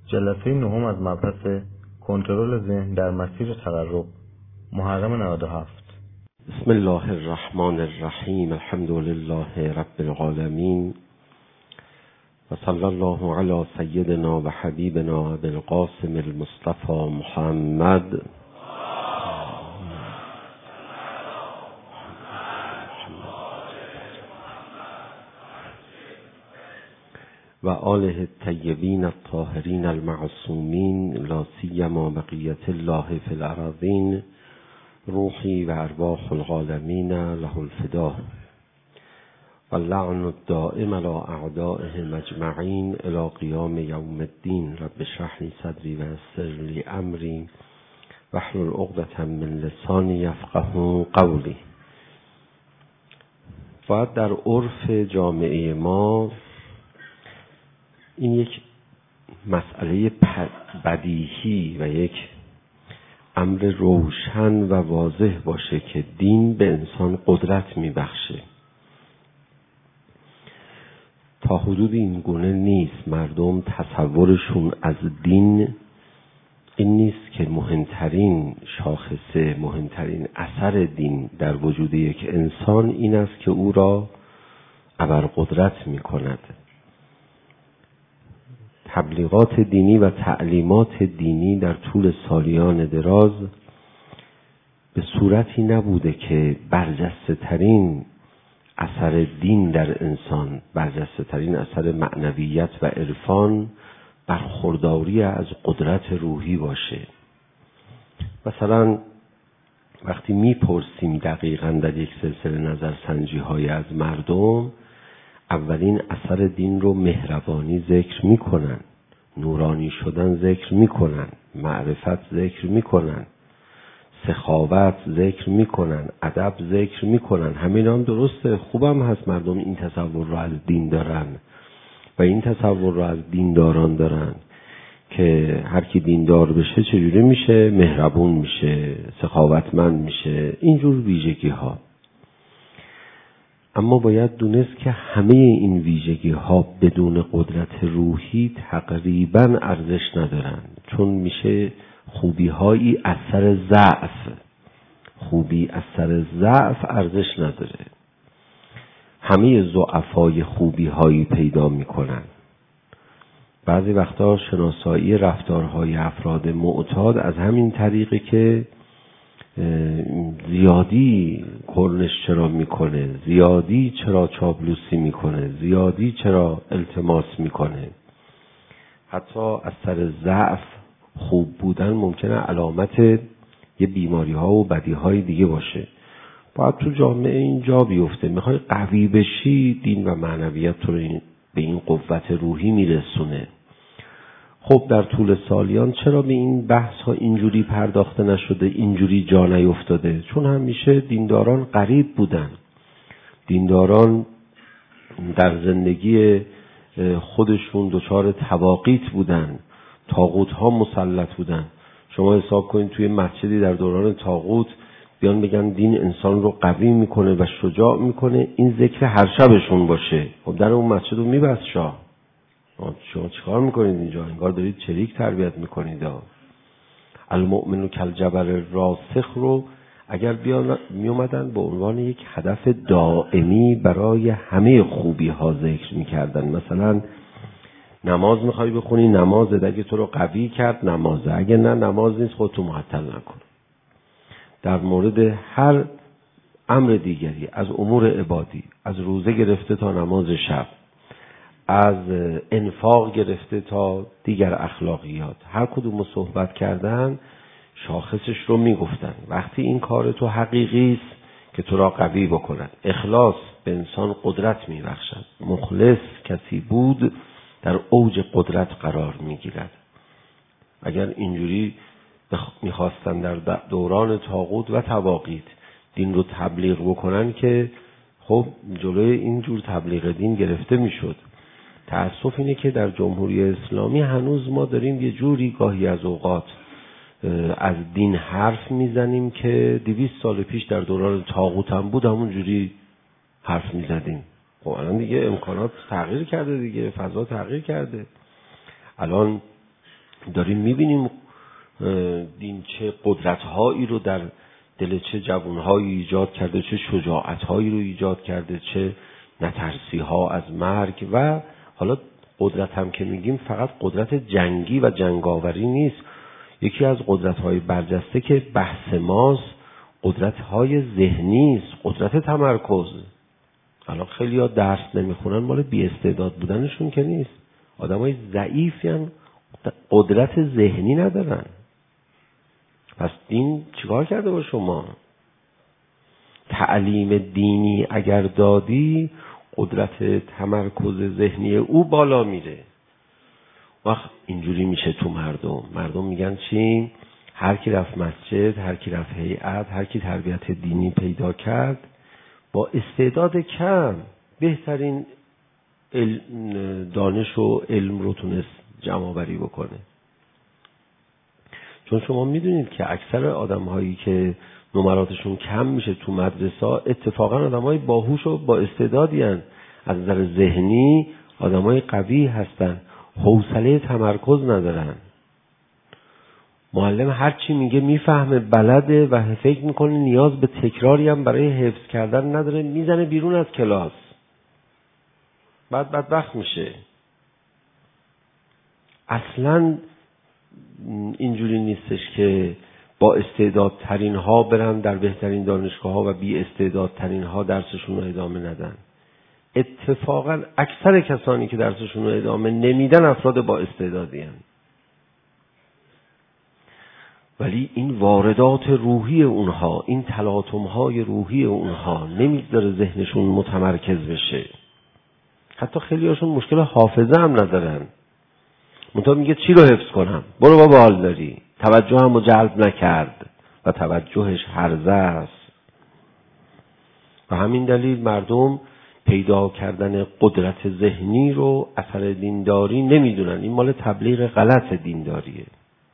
جلسه نهم از مبحث کنترل ذهن در مسیر تقرب، محرم 97. بسم الله الرحمن الرحیم. الحمد لله رب العالمین و صلی الله علی سیدنا و حبیبنا ابی القاسم المصطفى محمد و آله الطیبین الطاهرین المعصومین لا سیما بقیة الله فی الارضین روحی و ارواح العالمین له الفدا و اللعن الدائم على اعدائهم اجمعین الی قیام یوم الدین. رب اشرح لی صدری و یسر لی امری واحلل عقدة من لسانی یفقهوا قولی. باید در عرف جامعه ما این یک مسئله بدیهی و یک امر روشن و واضح باشه که دین به انسان قدرت میبخشه. تا حدود این گونه نیست. مردم تصورشون از دین این نیست که مهمترین شاخصه، مهمترین اثر دین در وجود یک انسان این است که او را ابرقدرت میکند. تبلیغات دینی و تعلیمات دینی در طول سالیان دراز به صورتی نبوده که برجسته ترین اثر دین در انسان، برجسته ترین اثر معنویت و عرفان برخورداری از قدرت روحی باشه. مثلا وقتی میپرسیم دقیقاً در یک سلسله نظرسنجی های از مردم، اولین اثر دین رو مهربانی ذکر میکنن، نورانی شدن ذکر میکنن، معرفت ذکر میکنن، سخاوت ذکر میکنن، ادب ذکر میکنن. همین هم درسته، خوبم هست مردم این تصور رو از دین دارن و این تصور رو از دینداران دارن که هر کی دیندار بشه چجوری میشه؟ مهربون میشه، سخاوتمند میشه، اینجور ویژگی ها. اما باید دونست که همه این ویژگی ها بدون قدرت روحی تقریبا ارزش ندارن، چون میشه خوبی هایی اثر ضعف. خوبی اثر ضعف ارزش نداره. همه ضعفای خوبی هایی پیدا میکنن. بعضی وقتا شناسایی رفتارهای افراد معتاد از همین طریقه که زیادی کرنش چرا میکنه، زیادی چرا چاپلوسی میکنه، زیادی چرا التماس میکنه. حتی از سر ضعف خوب بودن ممکنه علامت یه بیماری ها و بدی های دیگه باشه. باید تو جامعه این جا بیفته. میخوای قوی بشی، دین و معنویت تو رو به این قوت روحی میرسونه. خب در طول سالیان چرا به این بحث ها اینجوری پرداخته نشده، اینجوری جا نیفتاده؟ چون همیشه دینداران غریب بودن. دینداران در زندگی خودشون دچار تواقیت بودن، طاغوت ها مسلط بودن. شما حساب کنید توی مسجدی در دوران طاغوت بیان بگن دین انسان رو قوی میکنه و شجاع میکنه، این ذکر هر شبشون باشه. خب در اون مسجد رو میبست شاه. شما چیکار میکنید اینجا؟ انگار دارید چریک تربیت میکنید. المؤمن کالجبل راسخ رو اگر میومدن به عنوان یک هدف دائمی برای همه خوبی ها ذکر میکردن. مثلا نماز میخوای بخونی، نمازت اگه تو رو قوی کرد نمازه، اگه نه نماز نیست خودتو معطل نکن. در مورد هر امر دیگری، از امور عبادی، از روزه گرفته تا نماز شب، از انفاق گرفته تا دیگر اخلاقیات، هر کدوم صحبت کردن شاخصش رو میگفتن. وقتی این کار تو حقیقی است که تو را قوی بکند. اخلاص به انسان قدرت میبخشد. مخلص کسی بود در اوج قدرت قرار میگیرد. اگر اینجوری میخواستن در دوران طاغوت و تواقیت دین رو تبلیغ بکنن که خب جلوی اینجور تبلیغ دین گرفته میشد. تأسف اینه که در جمهوری اسلامی هنوز ما داریم یه جوری گاهی از اوقات از دین حرف میزنیم که 200 سال پیش در دوران طاغوت هم بود همون جوری حرف میزدیم. خب الان دیگه امکانات تغییر کرده، دیگه فضا تغییر کرده. الان داریم میبینیم دین چه قدرت‌هایی رو در دل چه جوان‌هایی ایجاد کرده، چه شجاعت‌هایی رو ایجاد کرده، چه نترسی‌ها از مرگ. و حالا قدرت هم که میگیم فقط قدرت جنگی و جنگاوری نیست. یکی از قدرت‌های برجسته که بحث ماست قدرت‌های ذهنی است، قدرت تمرکز. الان خیلی‌ها درس نمیخونن مال بی‌استعداد بودنشون که نیست، آدمای ضعیفی هم قدرت ذهنی ندارن. پس دین چیکار کرده با شما؟ تعلیم دینی اگر دادی قدرت تمرکز ذهنی او بالا میره. وقت اینجوری میشه تو مردم میگن چی؟ هر کی رفت مسجد، هر کی رفت هیئت، هر کی تربیت دینی پیدا کرد با استعداد کم بهترین دانش و علم رو تونست جمع آوری بکنه. چون شما میدونید که اکثر آدم‌هایی که نمراتشون کم میشه تو مدرسه اتفاقا آدم‌های باهوش و با استعدادی هستند، از نظر ذهنی آدم‌های قوی هستن، حوصله تمرکز ندارن. معلم هر چی میگه میفهمه، بلده و فکر میکنه نیاز به تکراری هم برای حفظ کردن نداره، میزنه بیرون از کلاس، بعد بدبخت میشه. اصلاً اینجوری نیستش که با استعدادترین ها برن در بهترین دانشگاه ها و بی استعدادترین ها درسشون رو ادامه ندن. اتفاقا اکثر کسانی که درسشون رو ادامه نمیدن افراد با استعدادی هستند. ولی این واردات روحی اونها، این تلاطم های روحی اونها نمیذاره ذهنشون متمرکز بشه. حتی خیلی هاشون مشکل حافظه هم ندارن، منتها میگه چی رو حفظ کنم؟ برو بابا حال داری. توجه هم رو جلب نکرد و توجهش هرزه است. و همین دلیل مردم پیدا کردن قدرت ذهنی رو اثر دینداری نمیدونن. این مال تبلیغ غلط دینداریه.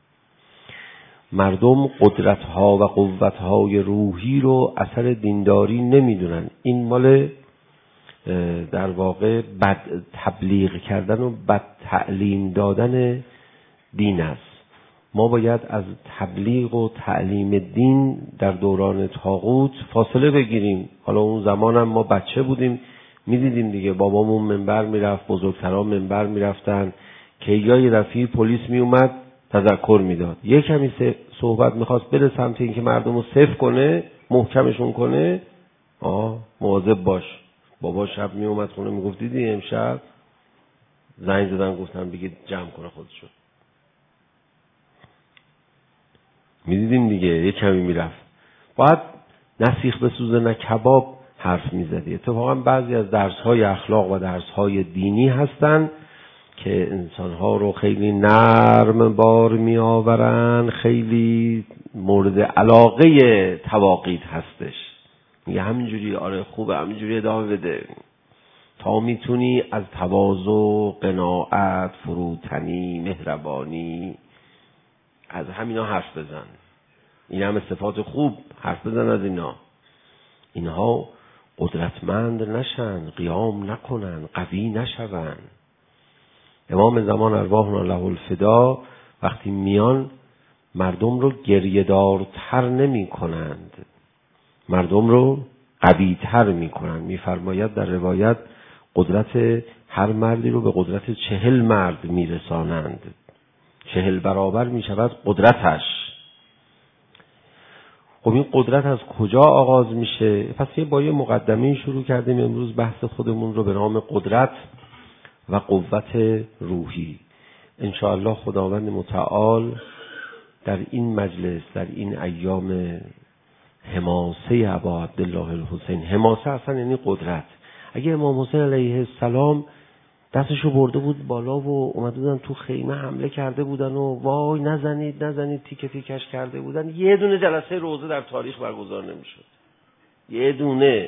مردم قدرت‌ها و قوت‌های روحی رو اثر دینداری نمیدونن. این مال در واقع بد تبلیغ کردن و بد تعلیم دادن دین است. ما باید از تبلیغ و تعلیم دین در دوران طاغوت فاصله بگیریم. حالا اون زمان هم ما بچه بودیم میدیدیم دیگه، بابامون منبر میرفت، بزرگتران منبر میرفتن که یه دفعه پلیس میومد تذکر میداد، یه کمی صحبت میخواست بره سمت این که مردم رو صفر کنه، محکمشون کنه، مواظب باش. بابا شب می اومد خونه میگفت دیدی امشب زنگ زدن گفتن بگید جمع کنه خودشو. میدیدیم دیگه یه کمی میرفت. باید نه سیخ بسوزه نه کباب حرف میزدی. اتفاقا بعضی از درس‌های اخلاق و درس‌های دینی هستن که انسان‌ها رو خیلی نرم بار میآورن، خیلی مورد علاقه تواقیت هستش. میگه همینجوری آره خوبه، همینجوری ادامه بده تا میتونی از تواضع، قناعت، فروتنی، مهربانی، از همینا حرف بزن. این همه صفات خوب حرف بزن از اینها قدرتمند نشن، قیام نکنن، قوی نشون. امام زمان ارواحنا له الفدا وقتی میان مردم رو گریه‌دارتر نمی کنند، مردم رو قوی تر می کنند. می فرماید در روایت قدرت هر مردی رو به قدرت 40 مرد می رسانند، 40 برابر می شود قدرتش. خب این قدرت از کجا آغاز میشه؟ پس با یه مقدمه شروع کردیم امروز بحث خودمون رو به نام قدرت و قوت روحی. انشاءالله خداوند متعال در این مجلس، در این ایام حماسه ابا عبدالله الحسین، حماسه اصلا یعنی قدرت. اگه امام حسین علیه السلام دستشو برده بود بالا و اومده بودن تو خیمه حمله کرده بودن و وای نزنید تیکه تیکش کرده بودن، یه دونه جلسه روزه در تاریخ برگزار نمیشد. یه دونه.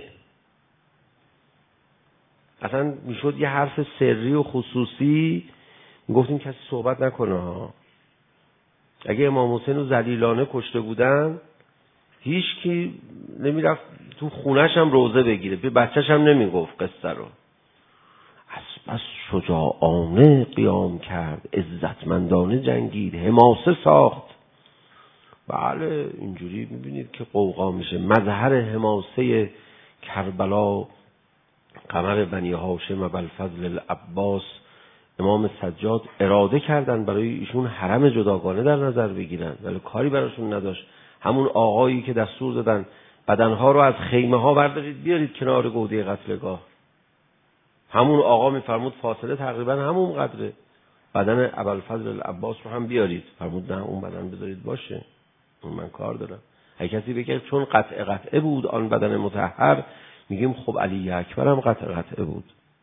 اصلا میشد یه حرف سری و خصوصی گفتیم کسی صحبت نکنه ها. اگه امام حسین رو ذلیلانه کشته بودن هیچ کی نمیرفت تو خونش هم روزه بگیره، به بچه‌ش هم نمیگفت قصه رو. از بس شجاعانه قیام کرد، عزتمندانه جنگید، حماسه ساخت. بله اینجوری میبینید که قوقا میشه. مظهر حماسه کربلا قمر بنی هاشم و ابوالفضل العباس امام سجاد اراده کردن برای ایشون حرم جداگانه در نظر بگیرن، ولی کاری براشون نداشت. همون آقایی که دستور دادن بدنها رو از خیمه ها بردارید بیارید کنار گوده قتلگاه، همون آقا میفرمود فاصله تقریبا همون قدره، بدن ابوالفضل العباس رو هم بیارید. فرمود نه اون بدن بذارید باشه، اون من کار دارم. هر کسی بگه چون قطعه بود آن بدن مطهر، میگیم خب علی اکبر هم قطعه بود.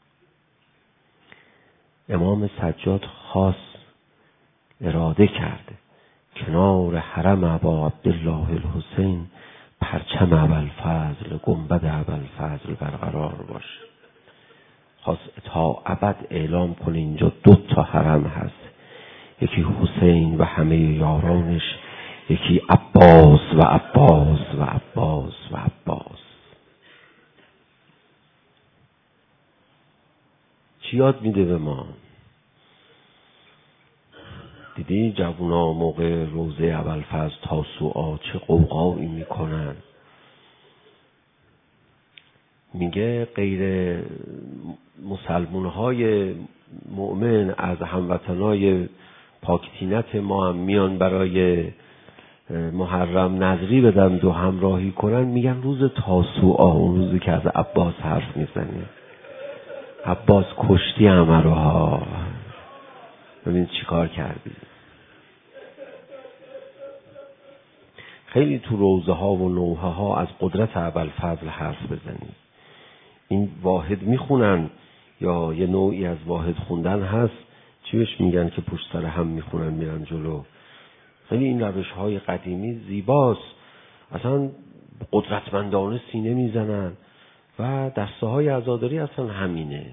امام سجاد خاص اراده کرده کنار حرم ابا عبدالله الحسین پرچم ابوالفضل، گنبد ابوالفضل برقرار باشه. خواست تا ابد اعلام کنه اینجا 2 حرم هست، یکی حسین و همه یارانش، یکی عباس و عباس و عباس و عباس. چی یاد میده به ما؟ دیدی جوونا موقع روزه ابوالفضل تاسوعا چه قوقایی میکنن. میگه غیر مسلمان‌های مؤمن از هموطنای پاکتینت ما هم میان برای محرم نظری بدن و همراهی کنن. میگن روز تاسوعا، اون روزی که از عباس حرف میزنی، عباس کشتی همه رو ها، ببین چی کار کردی. خیلی تو روزه ها و نوحه ها از قدرت ابوالفضل حرف بزنی. این واحد میخونن یا یه نوعی از واحد خوندن هست، چی بهش میگن که پشت سر هم میخونن میرن جلو. خیلی این روش های قدیمی زیباست، اصلا قدرتمندانه سینه میزنن و دسته های عزاداری اصلا همینه.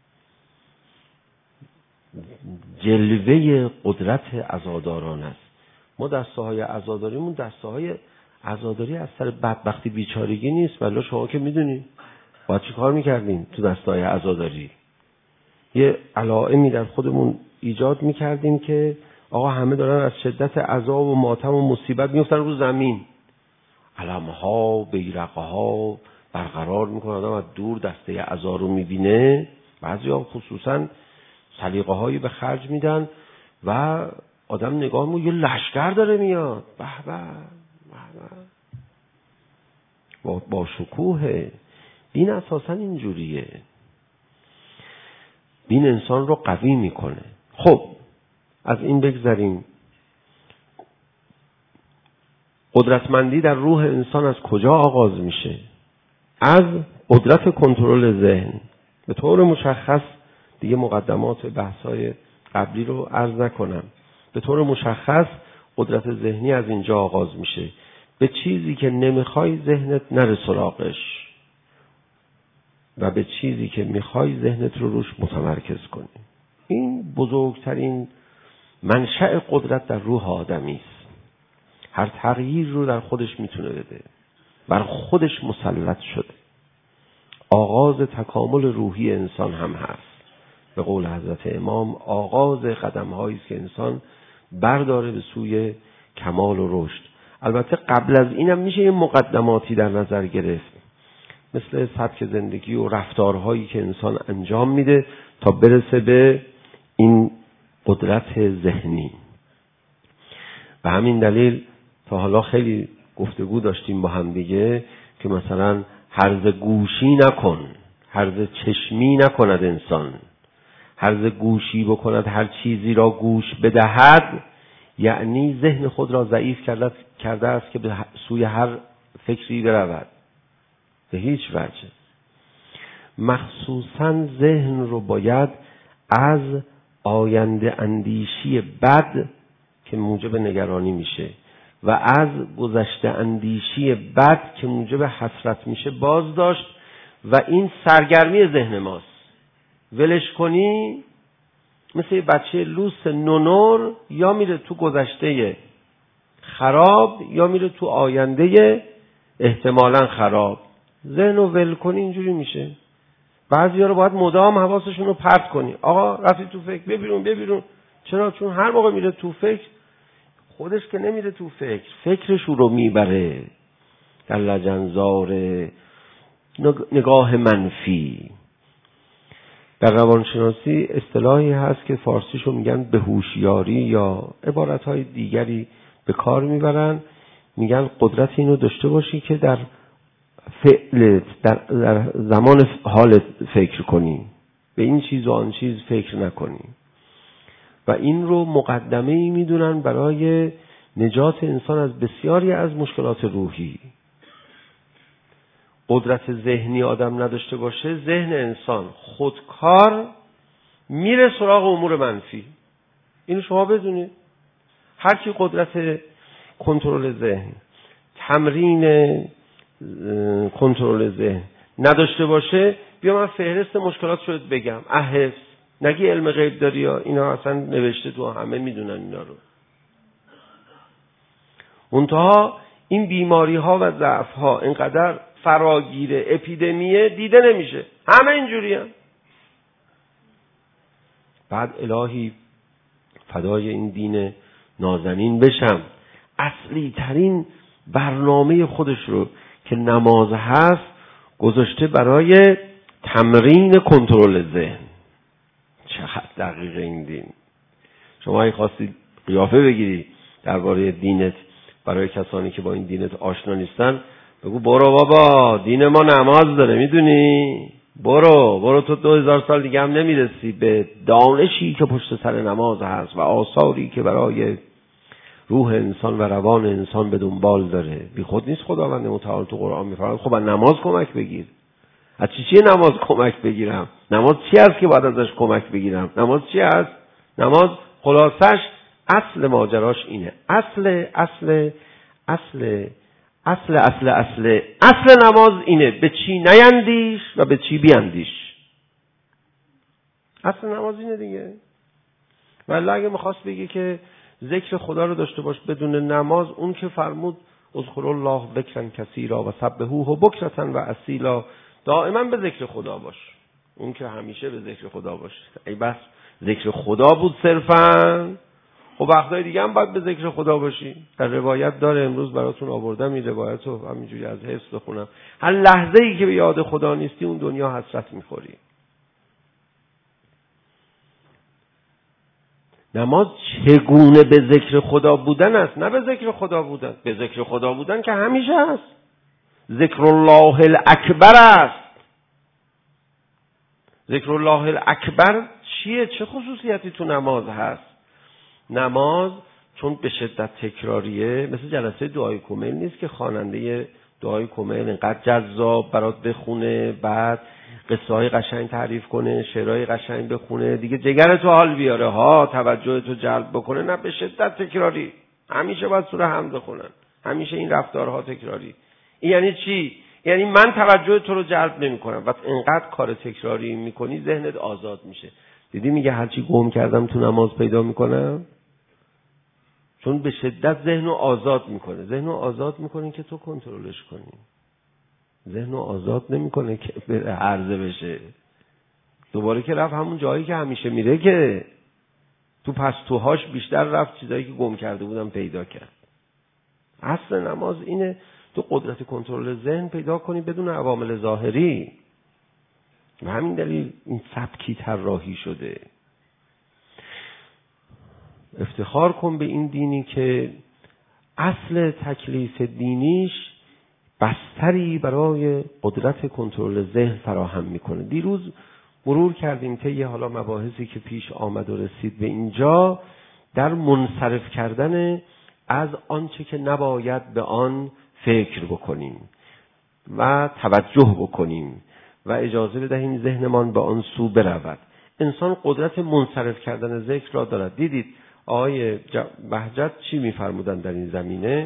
جلوه قدرت عزاداران است. ما دسته های عزاداریمون دسته های عزاداری از سر بدبختی بیچارگی نیست، ولی شما که میدونید باید چی کار میکردیم تو دسته های عزاداری. یه علائمی در خودمون ایجاد میکردیم که آقا همه دارن از شدت عذاب و ماتم و مصیبت میفتن رو زمین، علمها بیرقها برقرار میکنه. آدم از دور دسته عزا رو میبینه، بعضیا خصوصا سلیقه هایی به خرج میدن و آدم نگاه میکنه یه لشکر داره میاد، به به با شکوه. دین اساسا اینجوریه، دین انسان رو قوی میکنه. خب از این بگذریم. قدرتمندی در روح انسان از کجا آغاز میشه؟ از قدرت کنترل ذهن. به طور مشخص دیگه مقدمات بحث‌های قبلی رو عرض نکنم. به طور مشخص قدرت ذهنی از اینجا آغاز میشه. به چیزی که نمیخوای ذهنت نره سراغش و به چیزی که میخوای ذهنت رو روش متمرکز کنی. این بزرگترین منشأ قدرت در روح آدمی است. هر تغییر رو در خودش میتونه بده، بر خودش مسلط شده. آغاز تکامل روحی انسان هم هست. به قول حضرت امام آغاز قدم‌هایی است که انسان برداره به سوی کمال و رشد. البته قبل از اینم میشه یه مقدماتی در نظر گرفت، مثل سبک زندگی و رفتارهایی که انسان انجام میده تا برسه به این قدرت ذهنی. به همین دلیل تا حالا خیلی گفتگو داشتیم با هم دیگه که مثلا هرز گوشی نکن، هرز چشمی نکند انسان. هرز گوشی بکند، هر چیزی را گوش بدهد، یعنی ذهن خود را ضعیف کرده است که به سوی هر فکری برود. به هیچ وجه. مخصوصاً ذهن رو باید از آینده اندیشی بد که موجب نگرانی میشه و از گذشته اندیشی بد که موجب حسرت میشه باز داشت و این سرگرمی ذهن ماست. ولش کنی مثل یه بچه لوس نونور، یا میره تو گذشته خراب یا میره تو آینده احتمالاً خراب. ذهن رو ول کنی اینجوری میشه. بعضیا رو باید مدام حواسشون رو پرت کنی. آقا رفتی تو فکر، ببیرون. چرا؟ چون هر موقع میره تو فکر، خودش که نمیره تو فکر، فکرش رو میبره در لجنزار نگاه منفی. در روانشناسی اصطلاحی هست که فارسیشو میگن بهوشیاری یا عبارتهای دیگری به کار میبرن، میگن قدرت اینو داشته باشی که در فعلت، در زمان حالت فکر کنی، به این چیز و آن چیز فکر نکنی. و این رو مقدمه ای میدونن برای نجات انسان از بسیاری از مشکلات روحی. قدرت ذهنی آدم نداشته باشه، ذهن انسان خودکار میره سراغ امور منفی. اینو شما بدونید. هر کی قدرت کنترل ذهن، تمرین کنترل ذهن نداشته باشه، بیا من فهرست مشکلات شد بگم. حفظ نگی علم غیب داری یا اینا اصلا نوشته تو، همه میدونن اینا رو. منتها این بیماری ها و ضعف ها اینقدر فراگیره، اپیدمیه، دیده نمیشه، همه اینجوری هم. بعد الهی فدای این دین نازنین بشم، اصلی ترین برنامه خودش رو که نماز هست گذاشته برای تمرین کنترل ذهن. چقدر دقیق این دین. شما اگه خواستی قیافه بگیری درباره دینت برای کسانی که با این دینت آشنا نیستن، بگو برو بابا دین ما نماز داره، میدونی؟ برو تو 2000 سال دیگه هم نمیرسی به دانشی که پشت سر نماز هست و آثاری که برای روح انسان و روان انسان به دنبال داره. بی خود نیست خداوند متعال تو قرآن میفرماید خب از نماز کمک بگیر. از چیه نماز کمک بگیرم؟ نماز چی است که باید ازش کمک بگیرم؟ نماز چی است؟ نماز خلاصش اصل ماجراش اینه. اصل نماز اینه: به چی نیندیش و به چی بیندیش. اصل نماز اینه دیگه. ولی اگه میخواست بگی که ذکر خدا رو داشته باش بدون نماز، اون که فرمود اذکروا الله ذکرا کثیرا و سبحوه بکرة و اصیلا، دائما به ذکر خدا باش. اون که همیشه به ذکر خدا باش. ای بس ذکر خدا بود صرفاً، خب وقتای دیگه هم باید به ذکر خدا باشی. در روایت داره، امروز براتون آوردم این روایت رو، همینجوری از حفظ بخونم. هر لحظه ای که به یاد خدا نیستی اون دنیا حسرت میخوری. نماز چگونه به ذکر خدا بودن است، نه به ذکر خدا بودن. به ذکر خدا بودن که همیشه هست. ذکر الله الاکبر است. ذکر الله الاکبر چیه؟ چه خصوصیتی تو نماز هست؟ نماز چون به شدت تکراریه، مثل جلسه دعای کمیل نیست که خواننده دعای کمیل اینقدر جذاب برات بخونه، بعد قصه های قشنگ تعریف کنه، شعرهای قشنگ بخونه، دیگه جگر تو حال بیاره ها، توجه تو جلب بکنه. نه، به شدت تکراری. همیشه باید سوره حمد بخونن، همیشه این رفتارها تکراری. این یعنی چی؟ یعنی من توجه تو رو جلب نمی کنم. وقت اینقدر کار تکراری میکنی ذهنت آزاد میشه. دیدی میگه هرچی گم کردم تو نماز پیدا میکنم؟ چون به شدت ذهن رو آزاد میکنه. ذهن رو آزاد میکنه که تو کنترلش کنی. ذهن رو آزاد نمیکنه که بره عرضه بشه. دوباره که رفت همون جایی که همیشه میره، که تو پستوهاش بیشتر رفت، چیزایی که گم کرده بودم پیدا کرد. اصل نماز اینه تو قدرت کنترل ذهن پیدا کنی بدون عوامل ظاهری. و همین دلیل این سبکی طراحی شده. افتخار کن به این دینی که اصل تکلیف دینیش بستری برای قدرت کنترل ذهن فراهم میکنه. دیروز مرور کردیم طی حالا مباحثی که پیش آمد و رسید به اینجا، در منصرف کردن از آنچه که نباید به آن فکر بکنیم و توجه بکنیم و اجازه بدهیم ذهنمان به آن سو برود. انسان قدرت منصرف کردن ذکر را دارد. دیدید آقای بهجت چی میفرمودن در این زمینه؟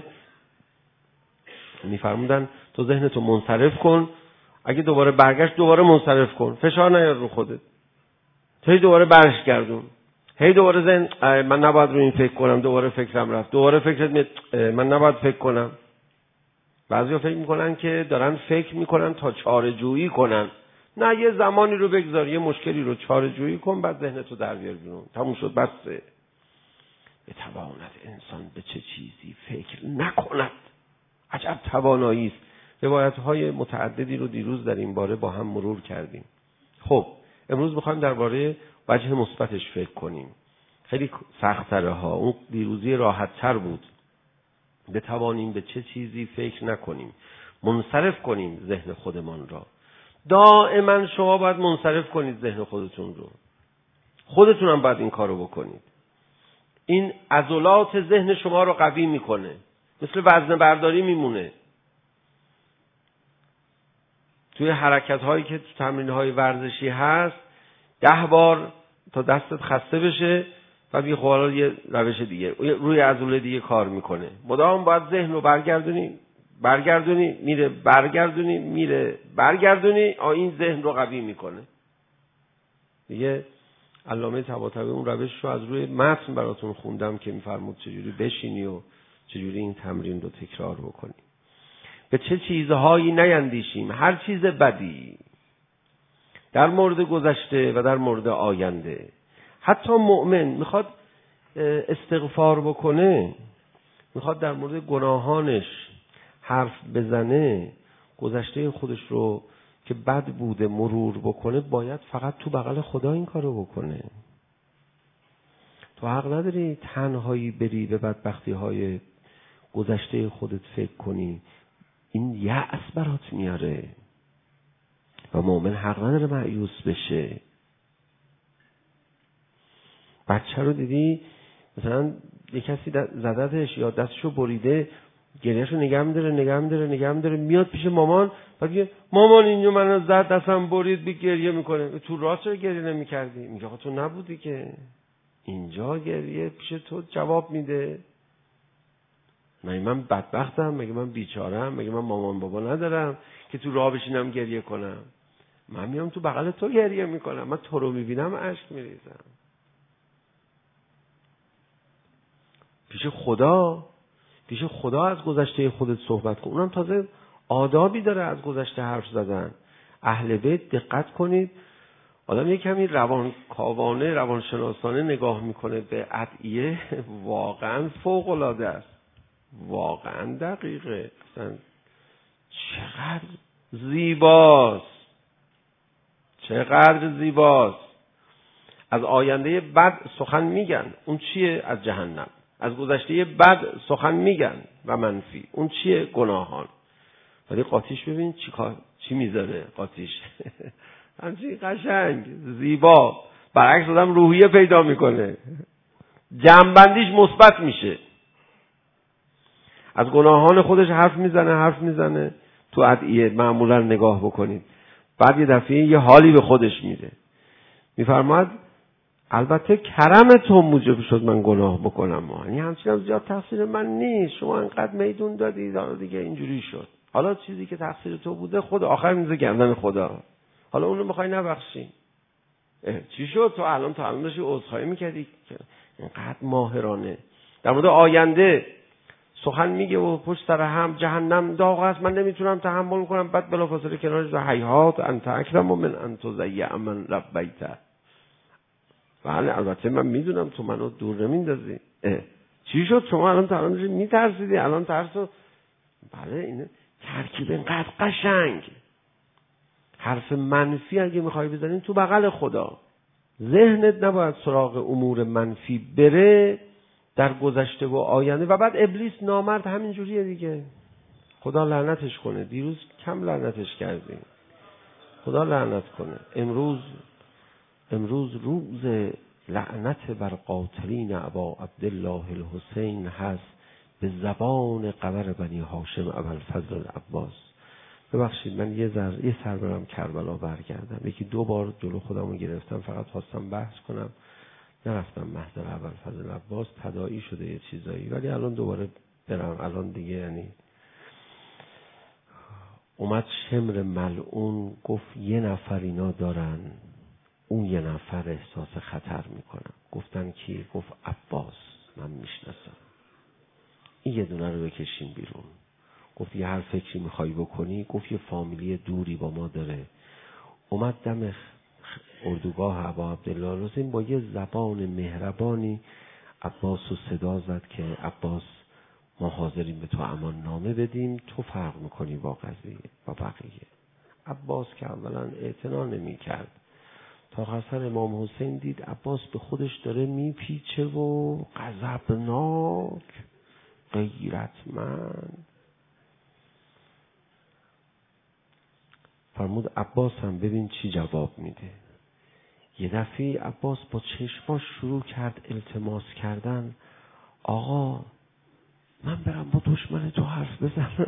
میفرمودن تو ذهنتو منصرف کن، اگه دوباره برگشت دوباره منصرف کن، فشار نیار رو خودت، هی دوباره برش گردون، هی دوباره ذهن من نباید رو این فکر کنم، دوباره فکرم رفت، دوباره فکرت من نباید فکر کنم. بعضیا فکر میکنن که دارن فکر میکنن تا چاره جویی کنن، نه، یه زمانی رو بگذار، یه مشکلی رو چاره‌جویی کن، بعد ذهنتو در بیار بیرون. تموم شد، بسه. بتواند انسان به چه چیزی فکر نکند. عجب توانایی است. روایت‌های متعددی رو دیروز در این باره با هم مرور کردیم. خب امروز می‌خوایم درباره وجه مثبتش فکر کنیم. خیلی سخت‌تره ها. اون دیروزی راحت‌تر بود. بتوانیم به چه چیزی فکر نکنیم، منصرف کنیم ذهن خودمان را. دائما شما باید منصرف کنید ذهن خودتون رو. خودتون هم باید این کارو بکنید. این عضلات ذهن شما رو قوی میکنه. مثل وزنه برداری میمونه. توی حرکت هایی که تو تمرین های ورزشی هست 10 بار تا دستت خسته بشه و بگی خب حالا یه روش دیگه روی عضله دیگه کار میکنه. مدام باید ذهن رو برگردونی میره، برگردونی این ذهن رو قوی میکنه. دیگه علامه طباطبایی اون روش رو از روی متن براتون خوندم که میفرمود چجوری بشینی و چجوری این تمرین رو تکرار بکنی. به چه چیزهایی نیندیشیم، هر چیز بدی در مورد گذشته و در مورد آینده. حتی مؤمن میخواد استغفار بکنه، میخواد در مورد گناهانش حرف بزنه، گذشته خودش رو که بد بوده مرور بکنه، باید فقط تو بغل خدا این کارو بکنه. تو حق نداری تنهایی بری به بدبختی های گذشته خودت فکر کنی. این یأس برات میاره و مؤمن حق نداره مایوس بشه. بچه رو دیدی مثلا یه کسی زدتش یا دستشو بریده، گریهشو نگه می‌داره، میاد پیش مامان و میگه مامان اینو منو زد، دستم برید، بی گریه میکنه. تو راست چرا گریه نمی‌کردی؟ میگه آقا تو نبودی که. اینجا گریه پیش تو جواب میده. مگه من بدبختم؟ مگه من بیچاره‌ام؟ مگه من مامان بابا ندارم که تو راه بشینم گریه کنم؟ من میام تو بغل تو گریه میکنم. من تو رو میبینم اشک میریزم. پیش خدا از گذشته خودت صحبت کن. اونم تازه آدابی داره از گذشته حرف زدن. اهل بیت دقت کنید، آدم یک کمی روانشناسانه نگاه میکنه به ادعیه، واقعا فوق العاده است، واقعا دقیقه. اصلا چقدر زیباست. از آینده بد سخن میگن، اون چیه؟ از جهنم. از گذشته بد سخن میگن و منفی، اون چیه؟ گناهان. ولی قاطیش ببین چی میذاره قاطیش. همچین قشنگ زیبا، برعکس آدم روحیه پیدا میکنه، جنبندیش مثبت میشه. از گناهان خودش حرف میزنه. تو ادعیه معمولا نگاه بکنید، بعد یه دفعه یه حالی به خودش میده، میفرماد البته کرم تو موجب شد من گناه بکنم. یعنی همچنان زیاد تقصیر من نیست، شما انقدر میدون دادی دیگه اینجوری شد. حالا چیزی که تقصیر تو بوده خود آخر میزه گردن خدا، حالا اون رو میخوای نبخشی. چی شد؟ تو الان داشتی عذرخواهی میکردی. اینقدر ماهرانه در مورد آینده سخن میگه و پشت سر هم جهنم داغ است، من نمیتونم تحمل کنم. بعد بلافاصله کنارش هیهات انت اکرم من انت ضیع من ربیت. بله البته من میدونم تو منو دور نمیندازی. چی شد شما الان میترسیدی؟ الان ترسو. بله این ترکیب اینقدر قشنگ. حرف منفی اگه میخوای بزنین تو بغل خدا. ذهنت نباید سراغ امور منفی بره در گذشته و آینده. و بعد ابلیس نامرد همینجوریه دیگه. خدا لعنتش کنه. دیروز کم لعنتش کردیم، خدا لعنت کنه. امروز روز لعنت بر قاتلین ابا عبدالله الحسین هست به زبان قمر بنی هاشم ابوالفضل العباس. ببخشید من یه سر برم کربلا برگردم. 1-2 بار جلو خودم رو گرفتم، فقط خواستم بحث کنم، نرفتم محضر ابوالفضل العباس، تداعی شده یه چیزایی، ولی الان دوباره برم. الان دیگه یعنی اومد شمر ملعون گفت 1 نفر اینا دارن، اون 1 نفر احساس خطر میکنن. گفتن کی؟ گفت عباس، من میشناسم. این 1 دونه رو بکشین بیرون. گفت یه هر فکری میخوای بکنی، گفت یه فامیلی دوری با ما داره، اومد دم اردوگاه ابا عبدالله رزین با یه زبان مهربانی عباس رو صدا زد که عباس ما حاضریم به تو امان نامه بدیم، تو فرق میکنی با قضیه با بقیه. عباس که اولا اعتنا نمی کرد تا قصر امام حسین دید عباس به خودش داره میپیچه و غضبناک غیرتمند. فرمود عباس هم ببین چی جواب میده. یه دفعه عباس با چشماش شروع کرد التماس کردن، آقا من برم با دشمن تو حرف بزنم.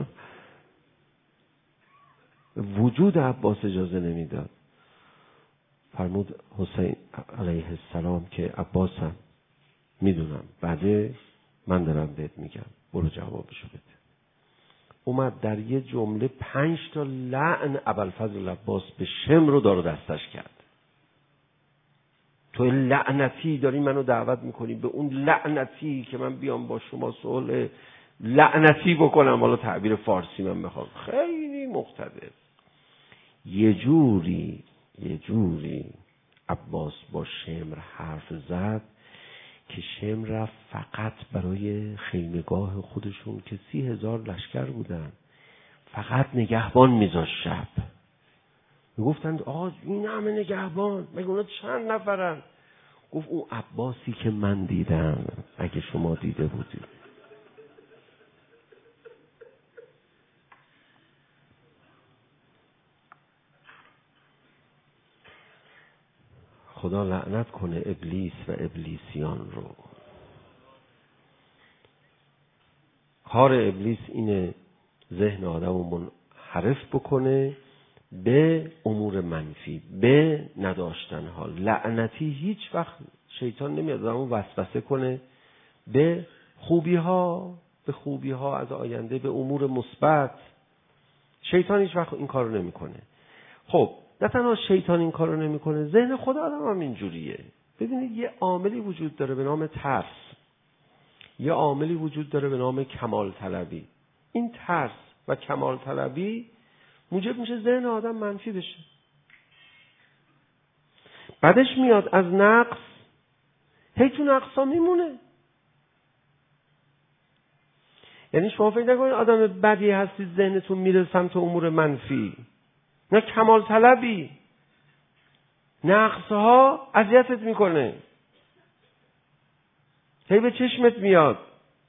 وجود عباس اجازه نمیداد. فرمود حسین علیه السلام که عباسم میدونم بعد من دارم بهت میگم، برو جوابشو بده. اومد در یه جمله 5 تا لعن ابوالفضل عباس به شمر رو دار و دستش کرد. تو لعنتی داری منو دعوت میکنی به اون لعنتی که من بیام با شما صلح لعنتی بکنم. حالا تعبیر فارسی من بخوام خیلی مقتدر. یه جوری عباس با شمر حرف زد که شمر رفت فقط برای خیمگاه خودشون که 30,000 لشکر بودن فقط نگهبان میذاشت. شب میگفتند آقا این همه نگهبان مگه اونا چند نفرن؟ گفت اون عباسی که من دیدم اگه شما دیده بودید. خدا لعنت کنه ابلیس و ابلیسیان رو. کار ابلیس اینه ذهن آدم رو منحرف بکنه به امور منفی، به نداشتن حال. لعنتی هیچ وقت شیطان نمیاد آدمو وسوسه کنه به خوبی ها از آینده، به امور مثبت. شیطان هیچ وقت این کارو نمیکنه. خب نه تنها شیطان این کارو نمیکنه، ذهن خود آدم هم اینجوریه. ببینید یه عاملی وجود داره به نام ترس، یه عاملی وجود داره به نام کمال طلبی. این ترس و کمال طلبی موجب میشه ذهن آدم منفی بشه. بعدش میاد از نقص، هی تو نقصا میمونه. یعنی شما فکر نکنید آدم بدی هستید ذهنتون میره سمت امور منفی. نه، کمال طلبی. نقصها اذیتت میکنه، هی به چشمت میاد.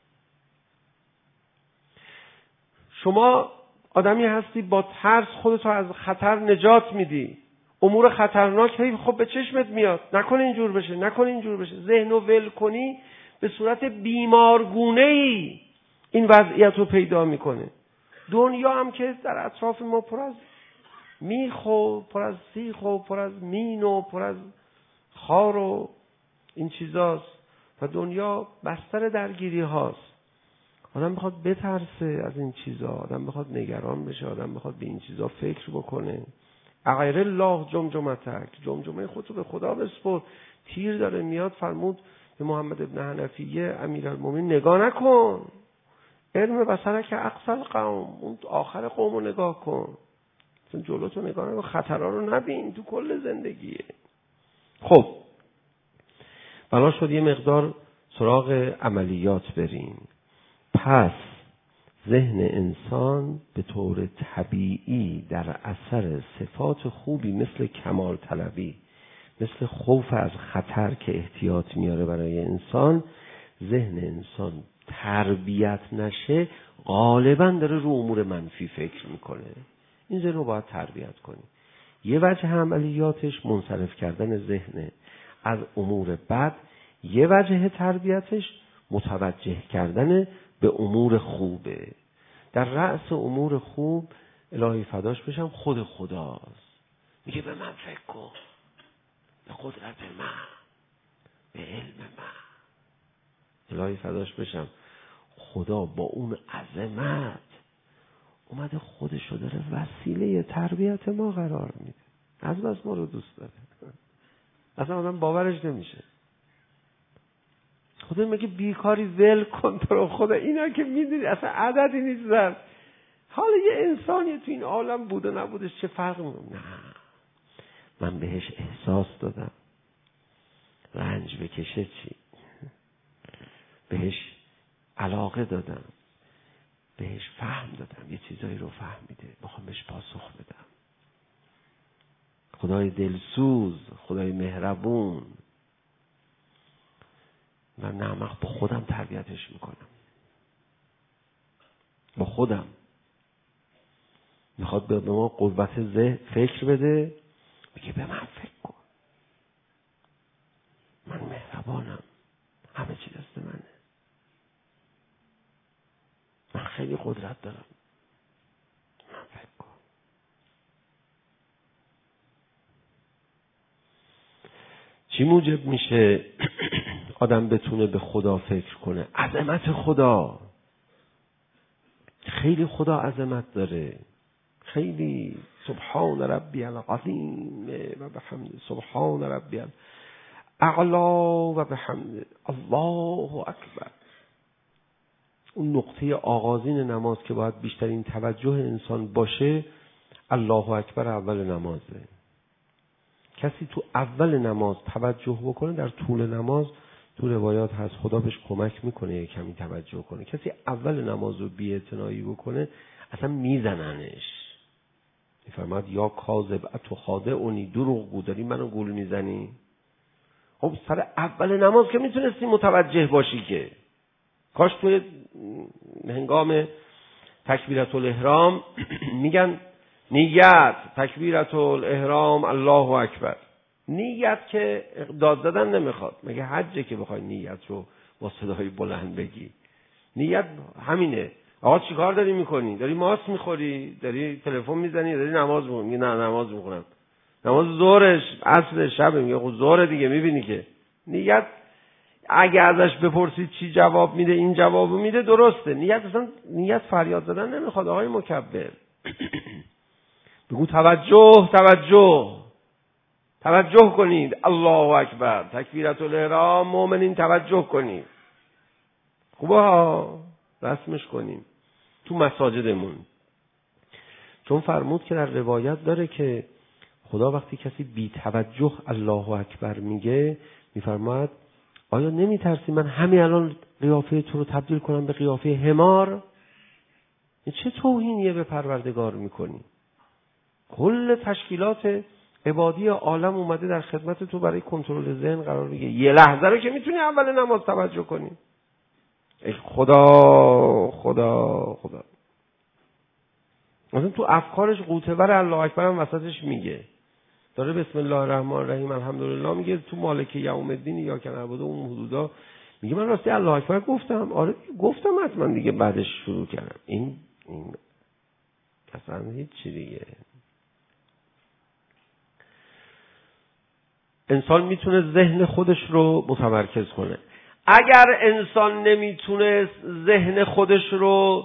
شما آدمی هستی با ترس خودتو از خطر نجات میدی، امور خطرناک هی خب به چشمت میاد، نکنه اینجور بشه. ذهنو ول کنی به صورت بیمارگونه‌ای این وضعیت رو پیدا میکنه. دنیا هم که در اطراف ما پر از میخ و پر از سیخ و پر از مین و پر از خار و این چیزاست و دنیا بستر درگیری هاست. آدم بخواد بترسه از این چیزا، آدم بخواد نگران بشه، آدم بخواد به این چیزا فکر بکنه. اغیر الله جمجمتک، جمجمه خودتو به خدا بسپر. تیر داره میاد، فرمود به محمد ابن حنفیه امیرالمومنین نگاه نکن، علم بصره که اقصل قوم، اون آخر قوم رو نگاه کن، جلوتو نگاه نکن، خطرها رو نبین تو کل زندگیه. خب بنا شد یه مقدار سراغ عملیات بریم. پس ذهن انسان به طور طبیعی در اثر صفات خوبی مثل کمال طلبی، مثل خوف از خطر که احتیاط میاره برای انسان، ذهن انسان تربیت نشه غالبا داره رو امور منفی فکر میکنه. این ذهن رو باید تربیت کنی. یه وجه عملیاتش منصرف کردن ذهن از امور بد، یه وجه تربیتش متوجه کردن به امور خوبه. در رأس امور خوب الهی فداش بشم خود خداست. میگه به من فکر کن، به قدرت من، به علم من. الهی فداش بشم خدا با اون عظمت اومده خودشو داره وسیله تربیت ما قرار میده. از بس ما رو دوست داره. اصلا آدم باورش نمیشه. خدا میگه بیکاری ول کن تو رو خدا، اینا که میدونی اصلا عددی نیستن. حالا یه انسانی تو این عالم بوده نبودش چه فرق میکنه؟ نه، من بهش احساس دادم. رنج بکشه چی؟ بهش علاقه دادم، بهش فهم دادم، یه چیزایی رو فهمیده، میخوام بهش پاسخ بدم. خدای دلسوز، خدای مهربون. من نعمق با خودم تربیتش میکنم، با خودم. میخواد به ما قوت فکر بده، میگه به من فکر کن، من مهربانم، همه چی دست منه، من خیلی قدرت دارم، من فکر کن. چی موجب میشه آدم بتونه به خدا فکر کنه؟ عظمت خدا. خیلی خدا عظمت داره، خیلی. سبحان ربی العظیم و بحمده، سبحان ربی الاعلا و بحمده، الله اکبر. اون نقطه آغازین نماز که باید بیشترین توجه انسان باشه، الله اکبر اول نمازه. کسی تو اول نماز توجه بکنه، در طول نماز تو روایات هست خدا بهش کمک میکنه یه کمی توجه کنه. کسی اول نماز رو بی‌اعتنایی بکنه اصلا میزننش. میفرماد یا کاذب اتو خادعنی، دروغگو، داری منو گول میزنی. خب سر اول نماز که میتونستی متوجه باشی، که کاش توی هنگام تکبیرت الاحرام میگن نیت تکبیرت الاحرام الله اکبر. نیت که داد زدن نمیخواد، مگه حجه که بخوای نیت رو با صدای بلند بگی؟ نیت همینه. آقا چیکار داری میکنی؟ داری ماست میخوری؟ داری تلفن میزنی؟ داری نماز میخونی؟ نه نماز میخونم. نماز ظهرش عصر شب. میگه خب ظهر دیگه. میبینی که نیت اگه ازش بپرسید چی جواب میده، این جوابو میده، درسته. نیت اصلا نیت فریاد زدن نمیخواد آقای مکبر. بگو توجه توجه توجه کنید، الله اکبر، تکبیرت الاحرام، مؤمنین توجه کنید. خوبه ها، رسمش کنیم تو مساجدمون. چون فرمود که در روایت داره که خدا وقتی کسی بی توجه الله اکبر میگه، میفرماید آیا نمیترسی من همین الان قیافه تو رو تبدیل کنم به قیافه حمار؟ چه توهینیه به پروردگار میکنی؟ کل تشکیلات عبادی عالم اومده در خدمت تو برای کنترل ذهن قرار بگیره. یه لحظه رو که میتونی اول نماز توجه کنی. ای خدا خدا خدا. مثلا تو افکارش قوتور الله اکبر هم وسطش میگه. داره بسم الله الرحمن الرحیم الحمدلله میگه، تو مالک یوم الدین یا که نعبد اون حدودا میگه من راستی الله اکبر گفتم. آره گفتم حتما دیگه، بعدش شروع کردم. این اصلا هیچ چی دیگه. انسان میتونه ذهن خودش رو متمرکز کنه. اگر انسان نمیتونه ذهن خودش رو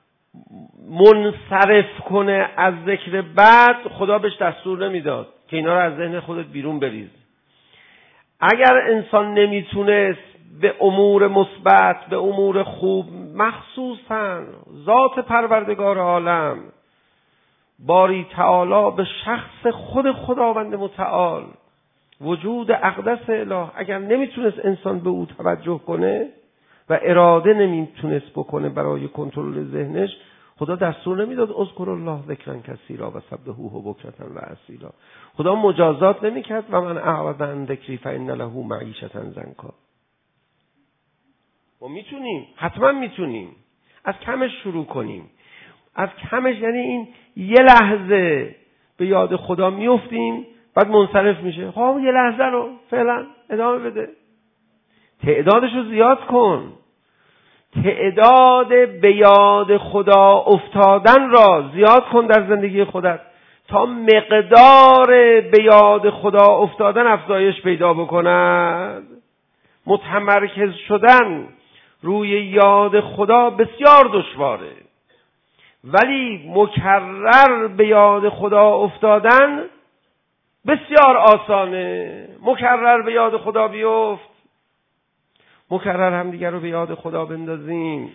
منصرف کنه از ذکر بعد، خدا بهش دستور نمیداد که اینا رو از ذهن خودت بیرون بریز. اگر انسان نمیتونست به امور مثبت، به امور خوب، مخصوصاً ذات پروردگار عالم باری تعالی، به شخص خود خداوند متعال، وجود اقدس اله، اگر نمیتونست انسان به او توجه کنه و اراده نمیتونست بکنه برای کنترل ذهنش، خدا دستور نمیداد اذکر الله ذکرا کثیرا و سبحوه بکرة و اصیلا. خدا مجازات نمیکرد و من اعرض عن ذکری فان له معیشة ضنکا. ما میتونیم، حتما میتونیم از کمش شروع کنیم. از کمش یعنی این یه لحظه به یاد خدا میافتیم بعد منصرف میشه. خب یه لحظه رو فعلا ادامه بده. تعدادش رو زیاد کن. تعداد به یاد خدا افتادن را زیاد کن در زندگی خودت تا مقدار به یاد خدا افتادن افزایش پیدا بکند. متمرکز شدن روی یاد خدا بسیار دشواره، ولی مکرر به یاد خدا افتادن بسیار آسانه. مکرر به یاد خدا بیفت، مکرر هم دیگر رو به یاد خدا بندازیم.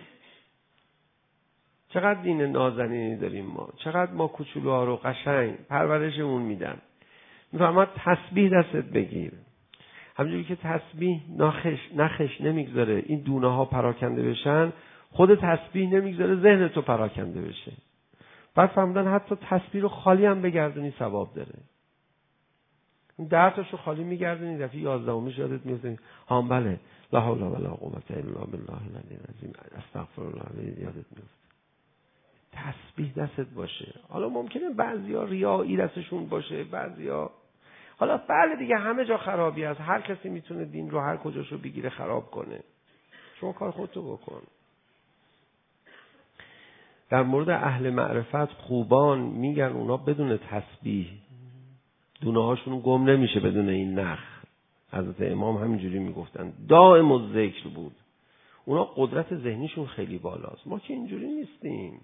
چقدر دین نازنینی داریم ما، چقدر ما کوچولوها رو قشنگ پرورشمون میدن. میفرماد تسبیح دستت بگیر. همونجوری که تسبیح نخش نمیگذاره این دونه ها پراکنده بشن، خود تسبیح نمیگذاره ذهن تو پراکنده بشه. بعد فهمیدن حتی تسبیح رو خالی هم بگردونی ثواب داره. 10 تاشو خالی میگردونی، دفعه 11 یادت میفته ها بله لا حول ولا قوة الا بالله العلی العظیم استغفر الله یادت میفته. تسبیح دستت باشه. حالا ممکنه بعضیا ریایی دستشون باشه، بعضیا حالا بله دیگه همه جا خرابی هست، هر کسی میتونه دین رو هر کجاشو بگیره خراب کنه. شما کار خودتو بکن. در مورد اهل معرفت خوبان میگن اونا بدون تسبیح دونه هاشون گم نمیشه بدون این نخ. حضرت امام همینجوری میگفتن دائم الذکر بود. اونا قدرت ذهنیشون خیلی بالاست، ما که اینجوری نیستیم.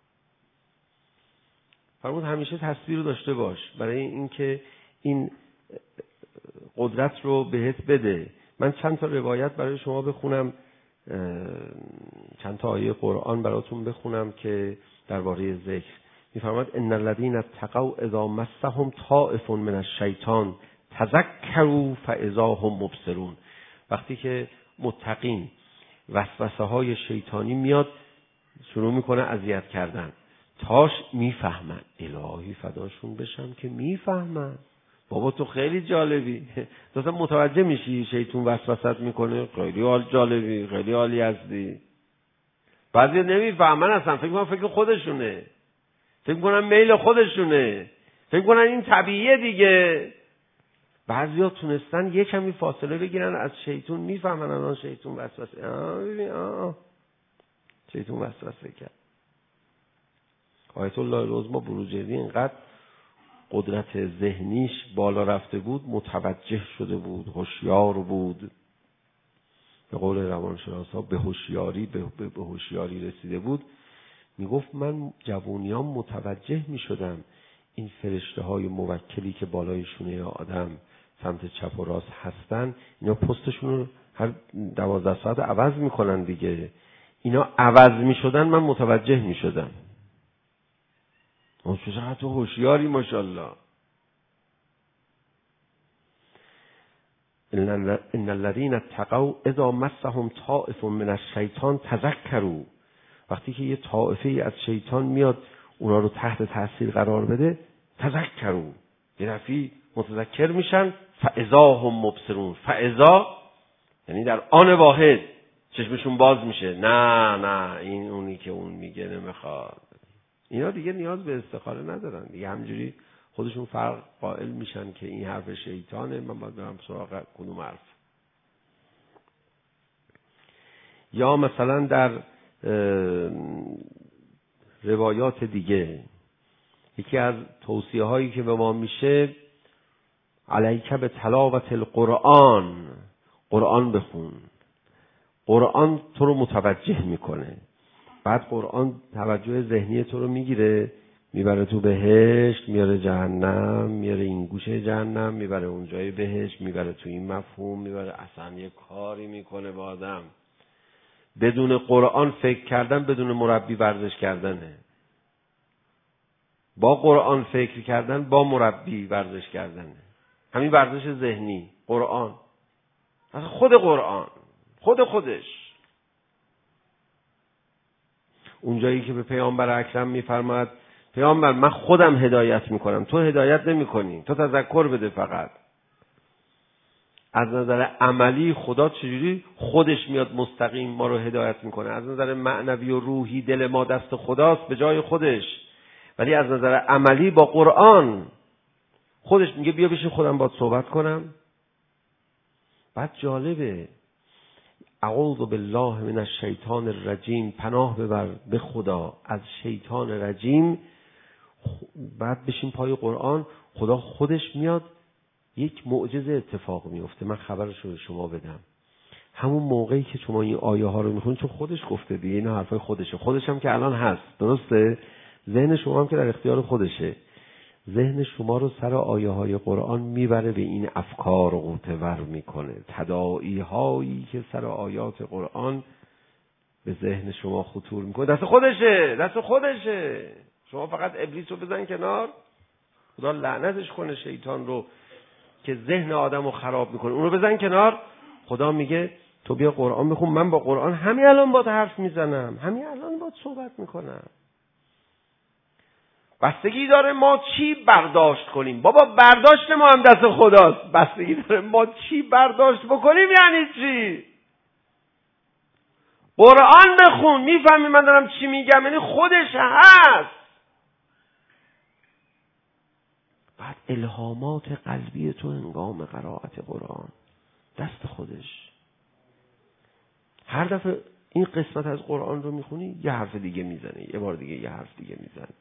فرمود همیشه تسبیح رو داشته باش برای اینکه این قدرت رو بهت بده. من چند تا روایت برای شما بخونم، چند تا آیه قرآن براتون بخونم که درباره ذکر میفرماد ان الذين اتقوا اذا مسهم طائف من الشیطان تذکروا فاذا هم مبصرون. وقتی که متقین وسوسه های شیطانی میاد شروع میکنه اذیت کردن تاش میفهمن. الهی فداشون بشم که میفهمن. بابا تو خیلی جالبی، تو اصلا متوجه میشی شیطون وسوسه‌ت میکنه، خیلی حال جالبی، خیلی حالی هستی. بعضی نمیفهمن اصلا، فکر خودشونه، فکر کنن میل خودشونه، فکر کنن این طبیعیه دیگه. بعضیا تونستن یک کمی فاصله بگیرن از شیطون، میفهمن الان شیطون وسوسه شیطون وسوسه کرد. آیت الله العظمی بروجردی اینقدر قدرت ذهنیش بالا رفته بود، متوجه شده بود، هوشیار بود. به قول روانشناسا به هوشیاری به هوشیاری رسیده بود. میگفت من جوونیام متوجه میشدم این فرشته های موکلی که بالای شونه آدم سمت چپ و راست هستن، اینا پستشون رو هر 12 ساعت عوض میکنن دیگه. اینا عوض میشدن من متوجه میشدم. اون چقدر تو هوشیاری ماشاءالله. ان الذين اتقوا اذا مسهم طائف من الشیطان تذکروا. وقتی که یه طائفه از شیطان میاد اونا رو تحت تاثیر قرار بده، تذکروا، یه دفعه متذکر میشن. فاذا هم مبصرون. فاذا یعنی در آن واحد چشمشون باز میشه. نه این اونی که اون میگه نمیخواد. اینا دیگه نیاز به استخاره ندارن دیگه، همینجوری خودشون فرق قائل میشن که این حرف شیطانه، من باید برم سراغ کدوم حرف. یا مثلا در روایات دیگه یکی از توصیه هایی که به ما میشه علیک به تلاوت القرآن، قرآن بخون. قرآن تو رو متوجه میکنه. بعد قرآن توجه ذهنی تو رو میگیره، میبره تو بهشت، میاره جهنم، میاره این گوشه جهنم، میبره اونجای بهشت، میبره تو این مفهوم، میبره اصلا یه کاری میکنه با آدم. بدون قرآن فکر کردن بدون مربی ورزش کردنه. با قرآن فکر کردن با مربی ورزش کردنه. همین ورزش ذهنی. قرآن اصلا خود قرآن خودش اونجایی که به پیامبر اکرم میفرماد پیامبر من خودم هدایت میکنم، تو هدایت نمیکنی، تو تذکر بده فقط. از نظر عملی خدا چجوری خودش میاد مستقیم ما رو هدایت میکنه؟ از نظر معنوی و روحی دل ما دست خداست به جای خودش، ولی از نظر عملی با قرآن خودش میگه بیا بشین خودم باهات صحبت کنم. بعد جالبه اعوذ بالله من الشیطان الرجیم، پناه ببر به خدا از شیطان رجیم. بعد بشین پای قرآن، خدا خودش میاد یک معجزه اتفاق میفته. من خبرش رو به شما بدم. همون موقعی که شما این آیه ها رو میخونید، چون خودش گفته دیگه، این حرفای خودشه، خودش هم که الان هست، درسته؟ ذهن شما هم که در اختیار خودشه. ذهن شما رو سر آیه های قرآن میبره به این افکار و غوطه‌ور میکنه. تداعی هایی که سر آیات قرآن به ذهن شما خطور میکنه دست خودشه. شما فقط ابلیس رو بزن کنار، خدا لعنتش کنه شیطان رو که ذهن آدمو خراب میکنه اونو بزن کنار. خدا میگه تو بیا قرآن بخون، من با قرآن همین الان باهات حرف میزنم، همین الان باهات صحبت میکنم. بستگی داره ما چی برداشت کنیم. بابا برداشت ما هم دست خداست. بستگی داره ما چی برداشت بکنیم. یعنی چی؟ قرآن بخون میفهمی من دارم چی میگم، یعنی خودش هست. بعد الهامات قلبی تو هنگام قرائت قرآن دست خودش. هر دفعه این قسمت از قرآن رو میخونی یه حرف دیگه میزنی، یه بار دیگه یه حرف دیگه میزنی.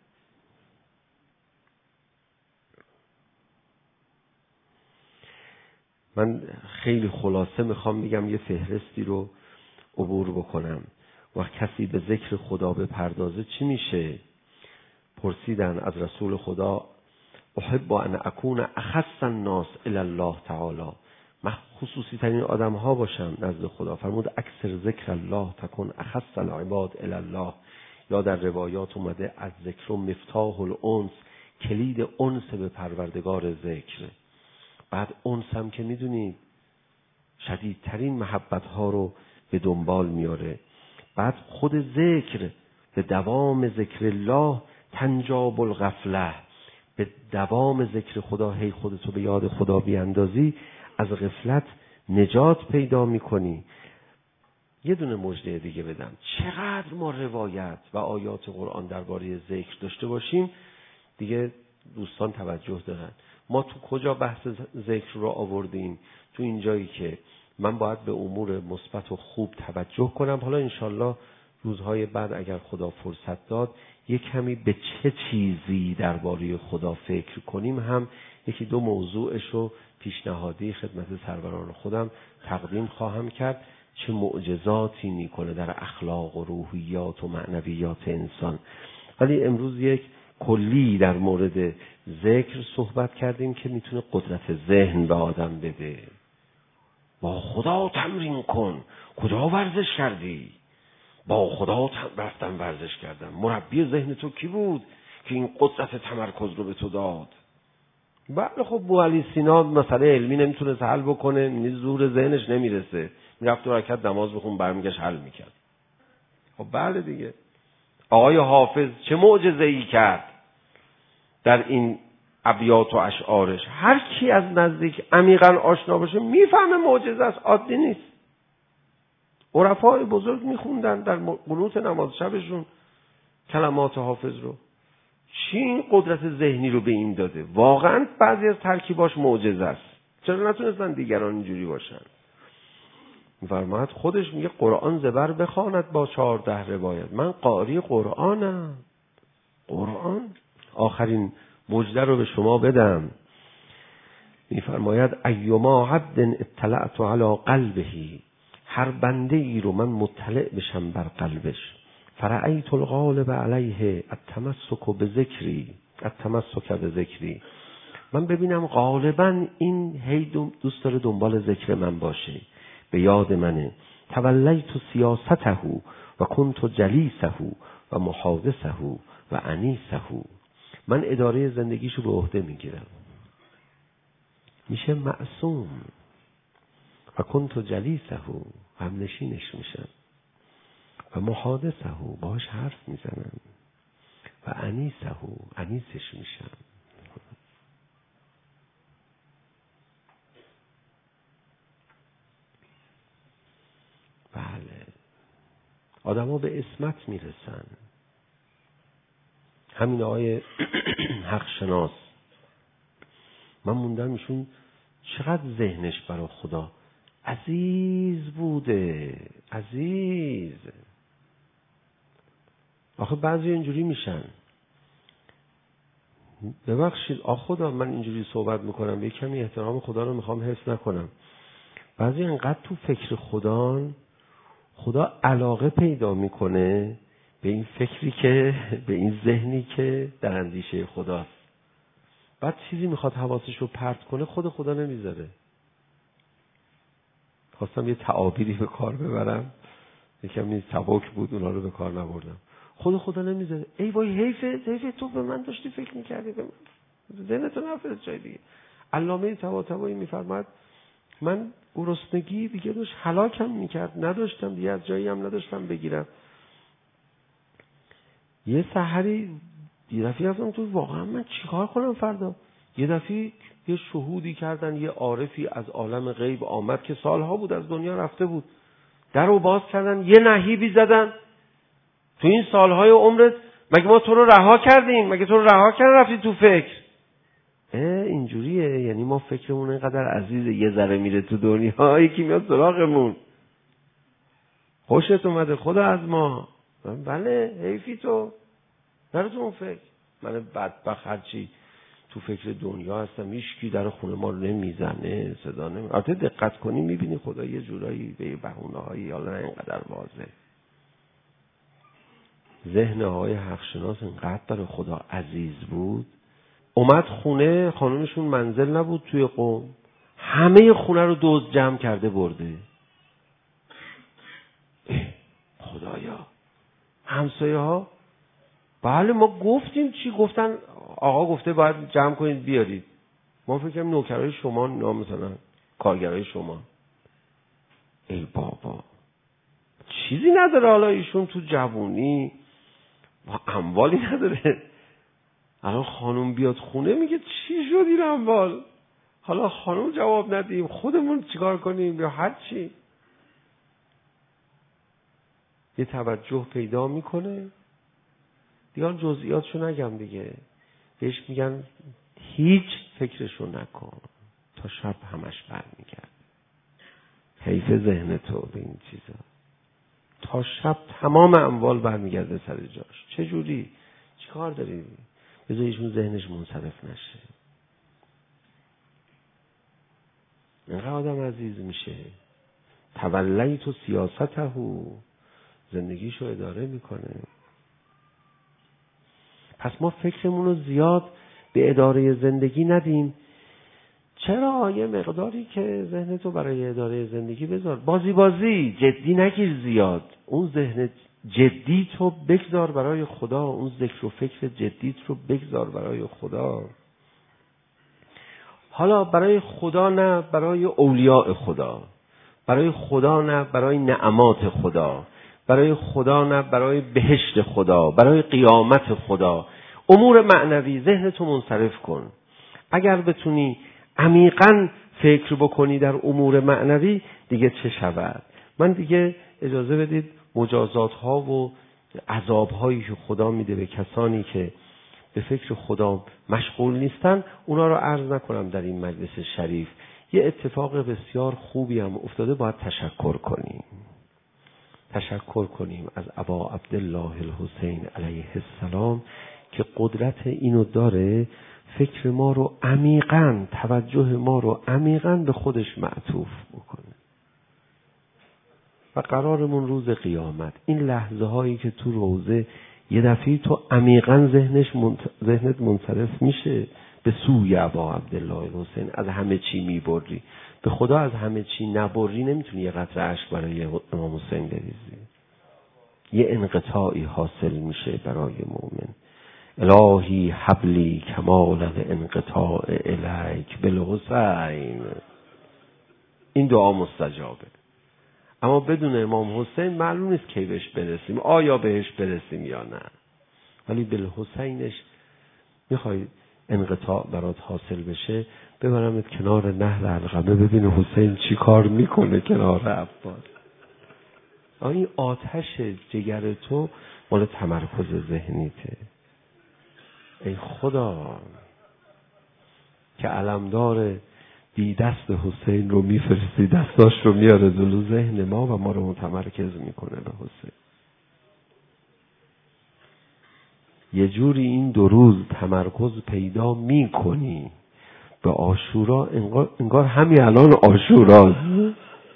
من خیلی خلاصه میخوام بگم، یه فهرستی رو عبور بکنم. و کسی به ذکر خدا بپردازه چی میشه؟ پرسیدن از رسول خدا احب ان اکون اخص الناس الی الله تعالی، من خصوصی ترین آدم ها باشم نزد خدا. فرمود اکثر ذکر الله تکن اخص العباد الی الله. یا در روایات اومده از ذکر مفتاح الانس، کلید انس به پروردگار ذکر. بعد انس هم که میدونید شدیدترین محبت ها رو به دنبال میاره. بعد خود ذکر، به دوام ذکر الله تنجاب الغفله، به دوام ذکر خدا هی خودتو به یاد خدا بیاندازی از غفلت نجات پیدا میکنی. یه دونه مژده دیگه بدم، چقدر ما روایت و آیات قرآن درباره ذکر داشته باشیم دیگه دوستان توجه دارن. ما تو کجا بحث ذکر رو آوردیم؟ تو این جایی که من باید به امور مثبت و خوب توجه کنم. حالا انشالله روزهای بعد اگر خدا فرصت داد یک کمی به چه چیزی درباره خدا فکر کنیم هم یکی دو موضوعش رو پیشنهادی خدمت سروران خودم تقدیم خواهم کرد. چه معجزاتی میکنه در اخلاق و روحیات و معنویات انسان. ولی امروز یک کلی در مورد ذکر صحبت کردیم که میتونه قدرت ذهن به آدم بده. با خدا تمرین کن. کجا ورزش کردی؟ با خدا رفتم ورزش کردم. مربی ذهن تو کی بود که این قدرت تمرکز رو به تو داد؟ بله خب ابو علی سینا مسئله علمی نمیتونه حل بکنه، زور ذهنش نمیرسه، میرفت 2 رکعت نماز بخون برمیگشت حل میکرد. خب بله دیگه. آقای حافظ چه معجزه‌ای کرد در این ابیات و اشعارش. هر کی از نزدیک عمیقاً آشنا باشه میفهمه معجزه است، عادی نیست. عرفای بزرگ میخوندن در قنوت نماز شبشون کلمات حافظ رو. چی این قدرت ذهنی رو به این داده؟ واقعاً بعضی از ترکیباش معجزه است. چرا نتونستن دیگران اینجوری باشن؟ فرماید خودش میگه قرآن زبر بخواند با 14 روایت. من قاری قرآنم. قرآن. آخرین مژده رو به شما بدم. میفرماید ایما عبد اطلعت علی قلبه، هر بنده ای رو من مطلع بشم بر قلبش. فرأیت الغالب علیه التمسک بذکری، التمسک بذکری، من ببینم غالبا این هی دوست داره دنبال ذکر من باشه، به یاد منه. تولیت سیاسته و کنت جلیسه و محادثه و انیسه، من اداره زندگیشو به عهده میگیرم، میشه معصوم. و کنت جلیسه و هم نشینش میشم، و محادثه باش حرف میزنم، و انیسه انیسش میشم. بله، آدم ها به عصمت میرسن. همین آقای حق شناس، من موندم ایشون چقدر ذهنش برای خدا عزیز بوده. عزیز. آخه بعضی اینجوری میشن، ببخشید خدا من اینجوری صحبت میکنم، به کمی احترام خدا رو میخوام حفظ نکنم. بعضی انقدر تو فکر خدا علاقه پیدا میکنه به این فکری که، به این ذهنی که در اندیشه خداست. بعد چیزی میخواد حواسش رو پرت کنه، خدا نمیذاره. خواستم یه تعابیری به کار ببرم، یکم سبک بود، اونا رو به کار نبردم. خدا نمیذاره. ای وای حیفه تو به من داشتی فکر میکردی، به من ذهنتو نفرست جای دیگه. علامه طباطبایی میفرماد من گرسنگی دیگه داشت هلاکم میکرد، نداشتم دیگه، از جایی هم نداشتم بگیرم. یه سحری یه دفعه رفتم تو واقعا من چیکار کنم فردا. یه دفعه یه شهودی کردن، یه عارفی از عالم غیب آمد که سالها بود از دنیا رفته بود، در رو باز کردن، یه نهیبی زدن تو این سالهای عمرت مگه ما تو رو رها کردیم؟ مگه تو رو رها کردن رفتی تو فکر؟ اینجوریه، یعنی ما فکرمون اینقدر عزیزه یه ذره میره تو دنیا یکی میاد سراغمون. خوشت اومده خدا از ما؟ بله حیفی تو نرو تو اون فکر. من بدبخت هرچی تو فکر دنیا هستم، هیچکی در خونه ما رو نمیزنه، صدا نمیزنه. البته دقت کنی میبینی خدا یه جورایی به بهونه‌هایی حالا نه اینقدر واضح. ذهن آقای حقشناس اینقدر برای خدا عزیز بود، اومد خونه، خانومشون منزل نبود توی قم، همه خونه رو دزد جمع کرده برده. خدایا، همسایه ها بله ما گفتیم چی؟ گفتن آقا گفته باید جمع کنید بیارید. ما فکر کنیم نوکرای شما، مثلا کارگرای شما. ای بابا چیزی نداره حالا ایشون تو جوونی اموالی نداره. الان خانم بیاد خونه میگه چی شد این اموال؟ حالا خانم جواب ندیم خودمون چیکار کنیم یا هر چی. یه توجه پیدا میکنه دیگه، جزئیاتشو نگم دیگه، بهش میگن هیچ فکرشو نکن تا شب همش برمیگرد. حیف ذهن تو به این چیزا، تا شب تمام اموال برمیگرده سر جاش. چه جوری؟ چیکار داری؟ بذار ایشون ذهنش منصرف نشه. اینقدر آدم عزیز میشه. تولیت و سیاسته، زندگیشو اداره میکنه. پس ما فکرمون رو زیاد به اداره زندگی ندیم. چرا؟ یه مقداری که ذهنتو برای اداره زندگی بذار، بازی جدی نگیر زیاد. اون ذهن جدی تو بگذار برای خدا، اون ذکر و فکر جدیت رو بگذار برای خدا. حالا برای خدا نه، برای اولیاء خدا، برای خدا نه، برای نعمات خدا، برای خدا نه، برای بهشت خدا، برای قیامت خدا. امور معنوی ذهنتو منصرف کن. اگر بتونی عمیقاً فکر بکنی در امور معنوی دیگه چه شود؟ من دیگه اجازه بدید مجازات ها و عذاب هایی که خدا میده به کسانی که به فکر خدا مشغول نیستن اونا رو عرض نکنم در این مجلس شریف. یه اتفاق بسیار خوبی هم افتاده، باید تشکر کنیم از ابا عبدالله الحسین علیه السلام که قدرت اینو داره فکر ما رو عمیقاً، توجه ما رو عمیقاً به خودش معطوف بکنه. و قرارمون روز قیامت این لحظه هایی که تو روزه یه دفعه تو عمیقاً ذهنت منصرف میشه به سوی ابا عبدالله الحسین، از همه چی میبری به خدا، از همه چی نبری نمیتونی یه قطره اشک برای امام حسین بریزی. یه انقطاعی حاصل میشه برای مؤمن. الهی حبلی کمال الانقطاع الیک بالحسین. این دعا مستجابه، اما بدون امام حسین معلوم نیست کی بهش برسیم، آیا بهش برسیم یا نه. ولی بالحسینش میخوای انقطاع برات حاصل بشه، ببرمت کنار نهر علقمه ببین حسین چی کار میکنه کنار عباس. این آتش جگر تو مال تمرکز ذهنیته. ای خدا که علمدار بی دست حسین رو میفرستی، دستاش رو میاره جلو ذهن ما و ما رو متمرکز میکنه به حسین. یه جوری این 2 روز تمرکز پیدا میکنی به عاشورا، انگار همین الان عاشوراست،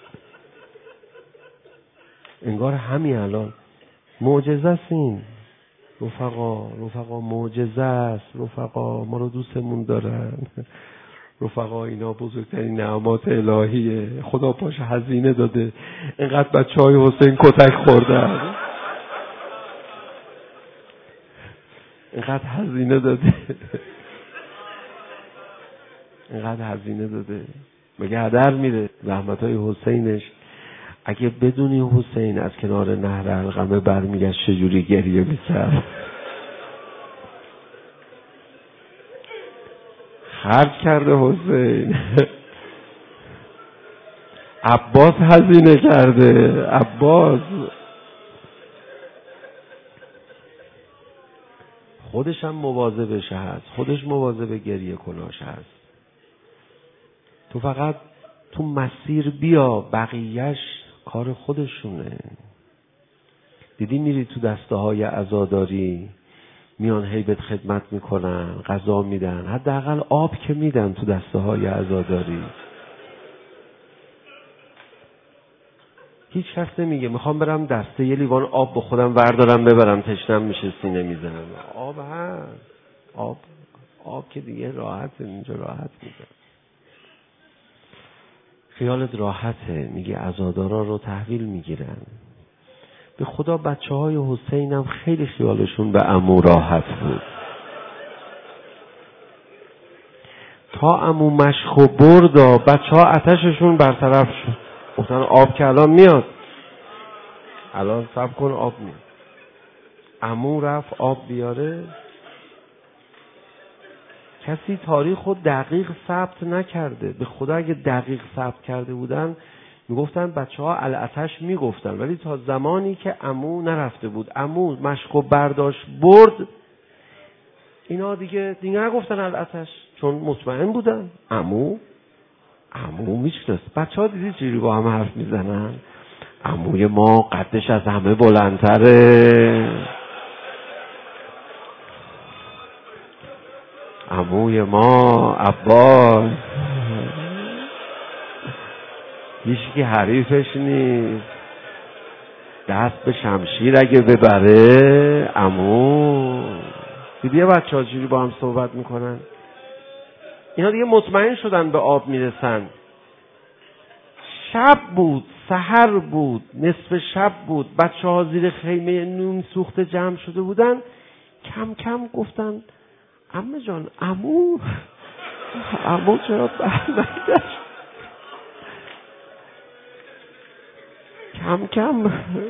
انگار همین الان معجزه است. این رفقا معجزه است. رفقا ما رو دوستمون دارن. رفقا اینا بزرگترین نعمات الهیه. خدا پاش هزینه داده، اینقدر بچهای حسین کتک خوردن، اینقدر هزینه داده. اینقدر هزینه داده، مگه هدر میره؟ زحمت‌های حسینش. اگه بدونی حسین از کنار نهر علقمه برمیگشت چجوری گریه می‌کرد. خرج کرده حسین. عباس هزینه کرده. عباس خودش هم مواظبش هست، خودش مواظب گریه کناش هست. تو فقط تو مسیر بیا، بقیهش کار خودشونه. دیدی میری تو دسته های عزاداری میان هیبت خدمت میکنن، غذا میدن، حداقل آب که میدن تو دسته های عزاداری. هیچ کس نمیگه میخوام برم دسته یه لیوان آب به خودم وردارم ببرم تشنم میشه سینه میزنم. آب هست، آب که دیگه راحت، اینجا راحت میده. خیالت راحته، میگه عزادارا رو تحویل میگیرن. به خدا بچه های حسین هم خیلی خیالشون به عمو راحت بود. تا عمو مشخو بردا بچه ها آتششون برطرف شد. گفتن آب که الان میاد، الان صبر کن آب میاد. عمو رفت آب بیاره. کسی تاریخ رو دقیق ثبت نکرده. به خدا اگه دقیق ثبت کرده بودن میگفتن بچه ها الاتش میگفتن، ولی تا زمانی که عمو نرفته بود، عمو مشکو برداشت برد، اینا دیگه نگفتن الاتش، چون مطمئن بودن عمو میشنست. بچه ها دیدی چجوری با هم حرف میزنن؟ عموی ما قدش از همه بلندتره، عموی ما عباس هیچکی حریفش نیست، دست به شمشیر اگه ببره عمو. دیدی بچه ها چجوری با هم صحبت میکنن؟ اینا دیگه مطمئن شدن به آب میرسن. شب بود، سحر بود، نصف شب بود، بچه ها زیر خیمه نون سوخته جمع شده بودن. کم کم گفتن عمه جان، عمو چرا برنگشت؟ کم کم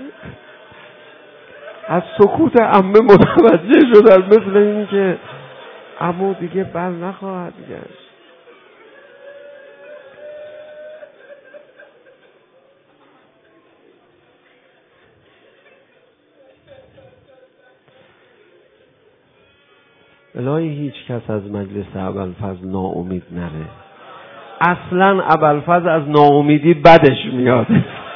از سکوت عمه متوجه شدن، مثل این که عمو دیگه بر نخواهد گشت. الهی هیچ کس از مجلس ابوالفضل ناامید نره. اصلا ابوالفضل از ناامیدی بدش میاد،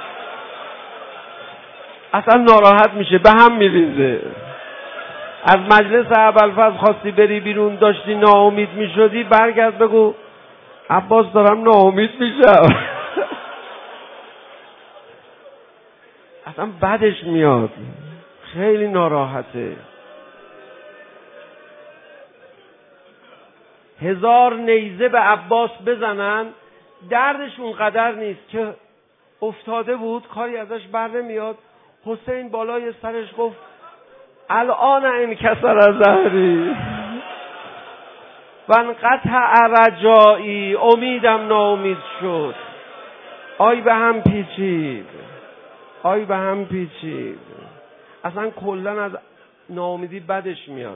اصلا ناراحت میشه، به هم میریزه. از مجلس ابوالفضل خواستی بری بیرون، داشتی ناامید میشدی، برگرد بگو عباس دارم ناامید میشم. اصلا بدش میاد، خیلی ناراحته. 1000 نیزه به عباس بزنن دردش اونقدر نیست که افتاده بود، کاری ازش بر نمیاد. حسین بالای سرش گفت الان انکسر ظهری و انقطع رجایی، امیدم ناامید شد. آی به هم پیچید. اصلا کلا از ناامیدی بدش میاد.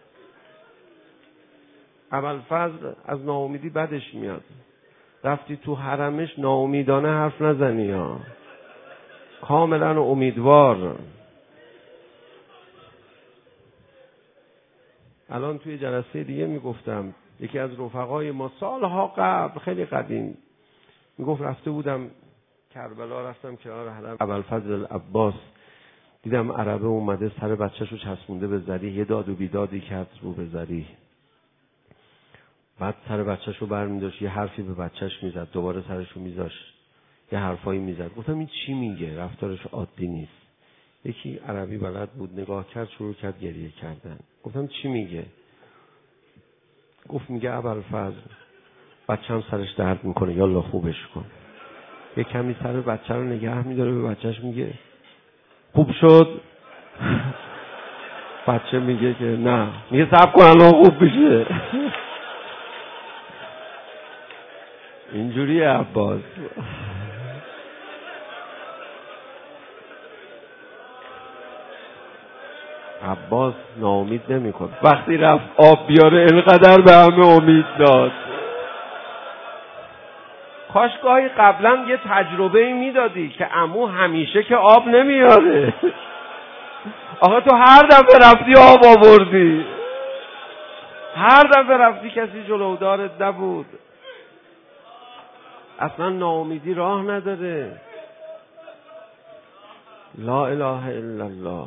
ابوالفضل از ناامیدی بدش میاد. رفتی تو حرمش ناامیدانه حرف نزنی ها، کاملا امیدوار. الان توی جلسه دیگه میگفتم، یکی از رفقای ما سالها قبل، خیلی قدیم، میگفت رفته بودم کربلا، رفتم کنار حرم ابوالفضل عباس، دیدم عربه اومده سر بچه‌شو چسبونده به ذریح، یه داد و بیدادی کرد رو به ذریح. بعد سر بچه‌شو برمی‌داشت، یه حرفی به بچه‌ش میزد، دوباره سرشو میذاشت، یه حرفایی میزد. گفتم این چی میگه؟ رفتارش عادی نیست. یکی عربی بلد بود، نگاه کرد، شروع کرد گریه کردن. گفتم چی میگه؟ گفت میگه ابوالفضل بچه‌م سرش درد میکنه، یالا خوبش کن. یه کمی سر بچه رو نگه میداره، به بچهش میگه خوب شد؟ بچه میگه که نه. میگه صبر کن الان خوب میشه. اینجوری عباس ناامید نمی‌کنه. وقتی رفت آب بیاره اینقدر به همه امید داد. کاش گاهی قبلا یه تجربه میدادی که عمو همیشه که آب نمیاره. آخه تو هر دفعه رفتی آب آوردی، هر دفعه رفتی کسی جلودارت نبود. اصلا ناامیدی راه نداره. لا اله الا الله.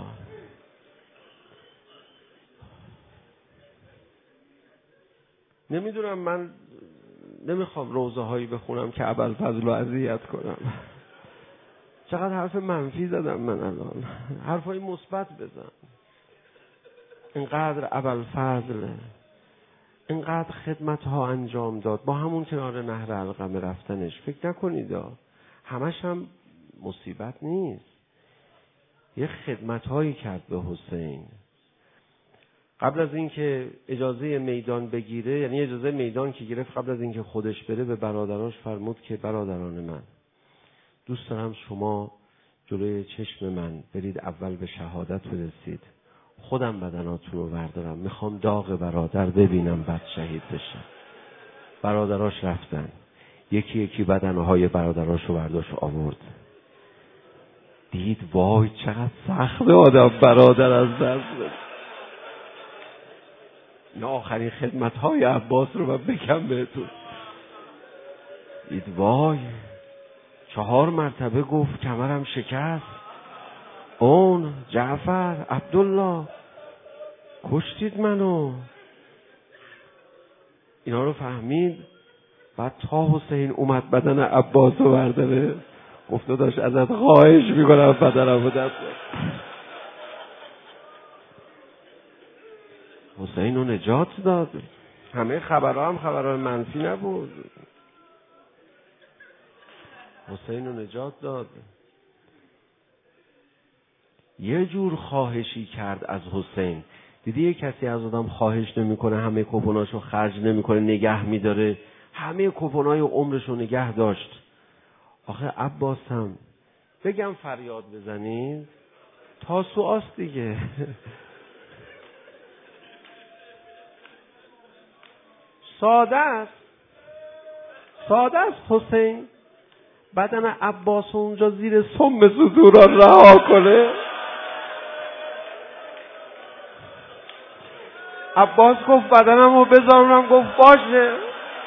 نمیدونم، من نمیخوام روزه هایی بخونم که ابوالفضل رو اذیت کنم. چقدر حرف منفی زدم من الان. حرفای مثبت بزن. اینقدر ابوالفضل اینقدر خدمت ها انجام داد، با همون کنار نهر علقمه رفتنش. فکر نکنید همش هم مصیبت نیست. یه خدمت هایی کرد به حسین. قبل از اینکه اجازه میدان بگیره، یعنی اجازه میدان که گرفت، قبل از اینکه خودش بره به برادراش فرمود که برادران من، دوست دارم شما جلوی چشم من برید اول به شهادت برسید، خودم بدناتون رو بردارم، میخوام داغ برادر ببینم بعد شهید بشم. برادراش رفتن، یکی یکی بدنهای برادراش رو برداشت آورد. دید وای چقدر سخته آدم برادر از دست بده. این آخرین خدمت‌های عباس رو من بگم بهتون. دید وای 4 مرتبه گفت کمرم شکست، اون جعفر عبدالله کشتید منو. اینا رو فهمید. بعد تا حسین اومد بدن عباس رو برداره، گفت داشت ازت خواهش میکنم بدنم رو دست حسین رو نجات داد. همه خبرها هم خبرهای منفی نبود. حسین رو نجات داد. یه جور خواهشی کرد از حسین. دیدی یه کسی از آدم خواهش نمیکنه، همه کوپناشو خرج نمیکنه، نگه میداره، همه کوپنای عمرشو نگه داشت. آخه عباس هم بگم فریاد بزنید تاسوعاست دیگه. ساده است حسین بدن عباس اونجا زیر سم صدوران رها کنه. عباس گفت بدنم رو بذارونم، گفت باشه.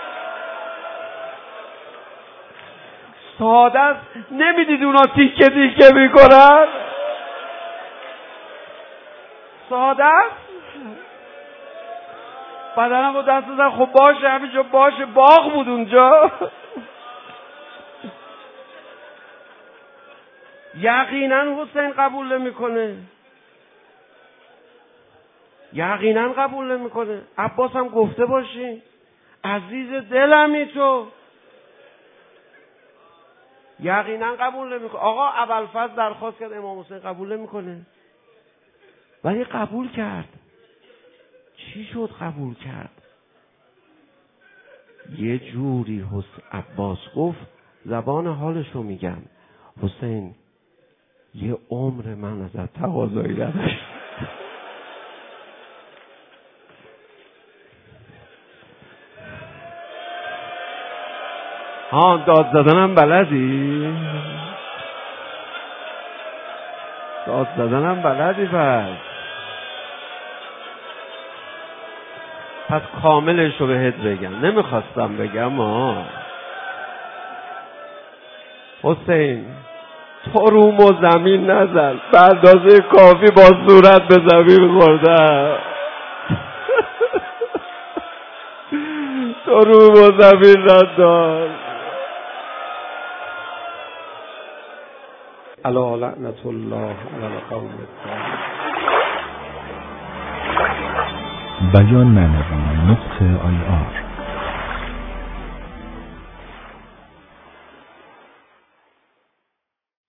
ساده است. نمیدید اونا تیکه تیکه میکنن؟ ساده است. بدنم رو دست دادن، خب باشه همینجا باشه، باغ بود اونجا. یقینا حسین قبول نمیکنه. یقینا قبول نمیکنه. عباس هم گفته باشی عزیز دلمی تو. یقینا قبول نمیکنه. آقا ابوالفضل درخواست کرد امام حسین قبول نمیکنه، ولی قبول کرد. چی شد قبول کرد؟ یه جوری عباس گفت زبان حالشو میگم، حسین یه عمر من ازت تقاضایی نداشت. داد زدنم بلدی؟ داد زدنم بلدی پس کاملش رو بهت بگم. نمیخواستم بگم حسین تو روم و زمین نزن، به اندازه کافی با صورت به زمین خوردم. تو روم و زمین ندار. الا لعنت الله علی القوم الظالمین. بیان معنوی .ir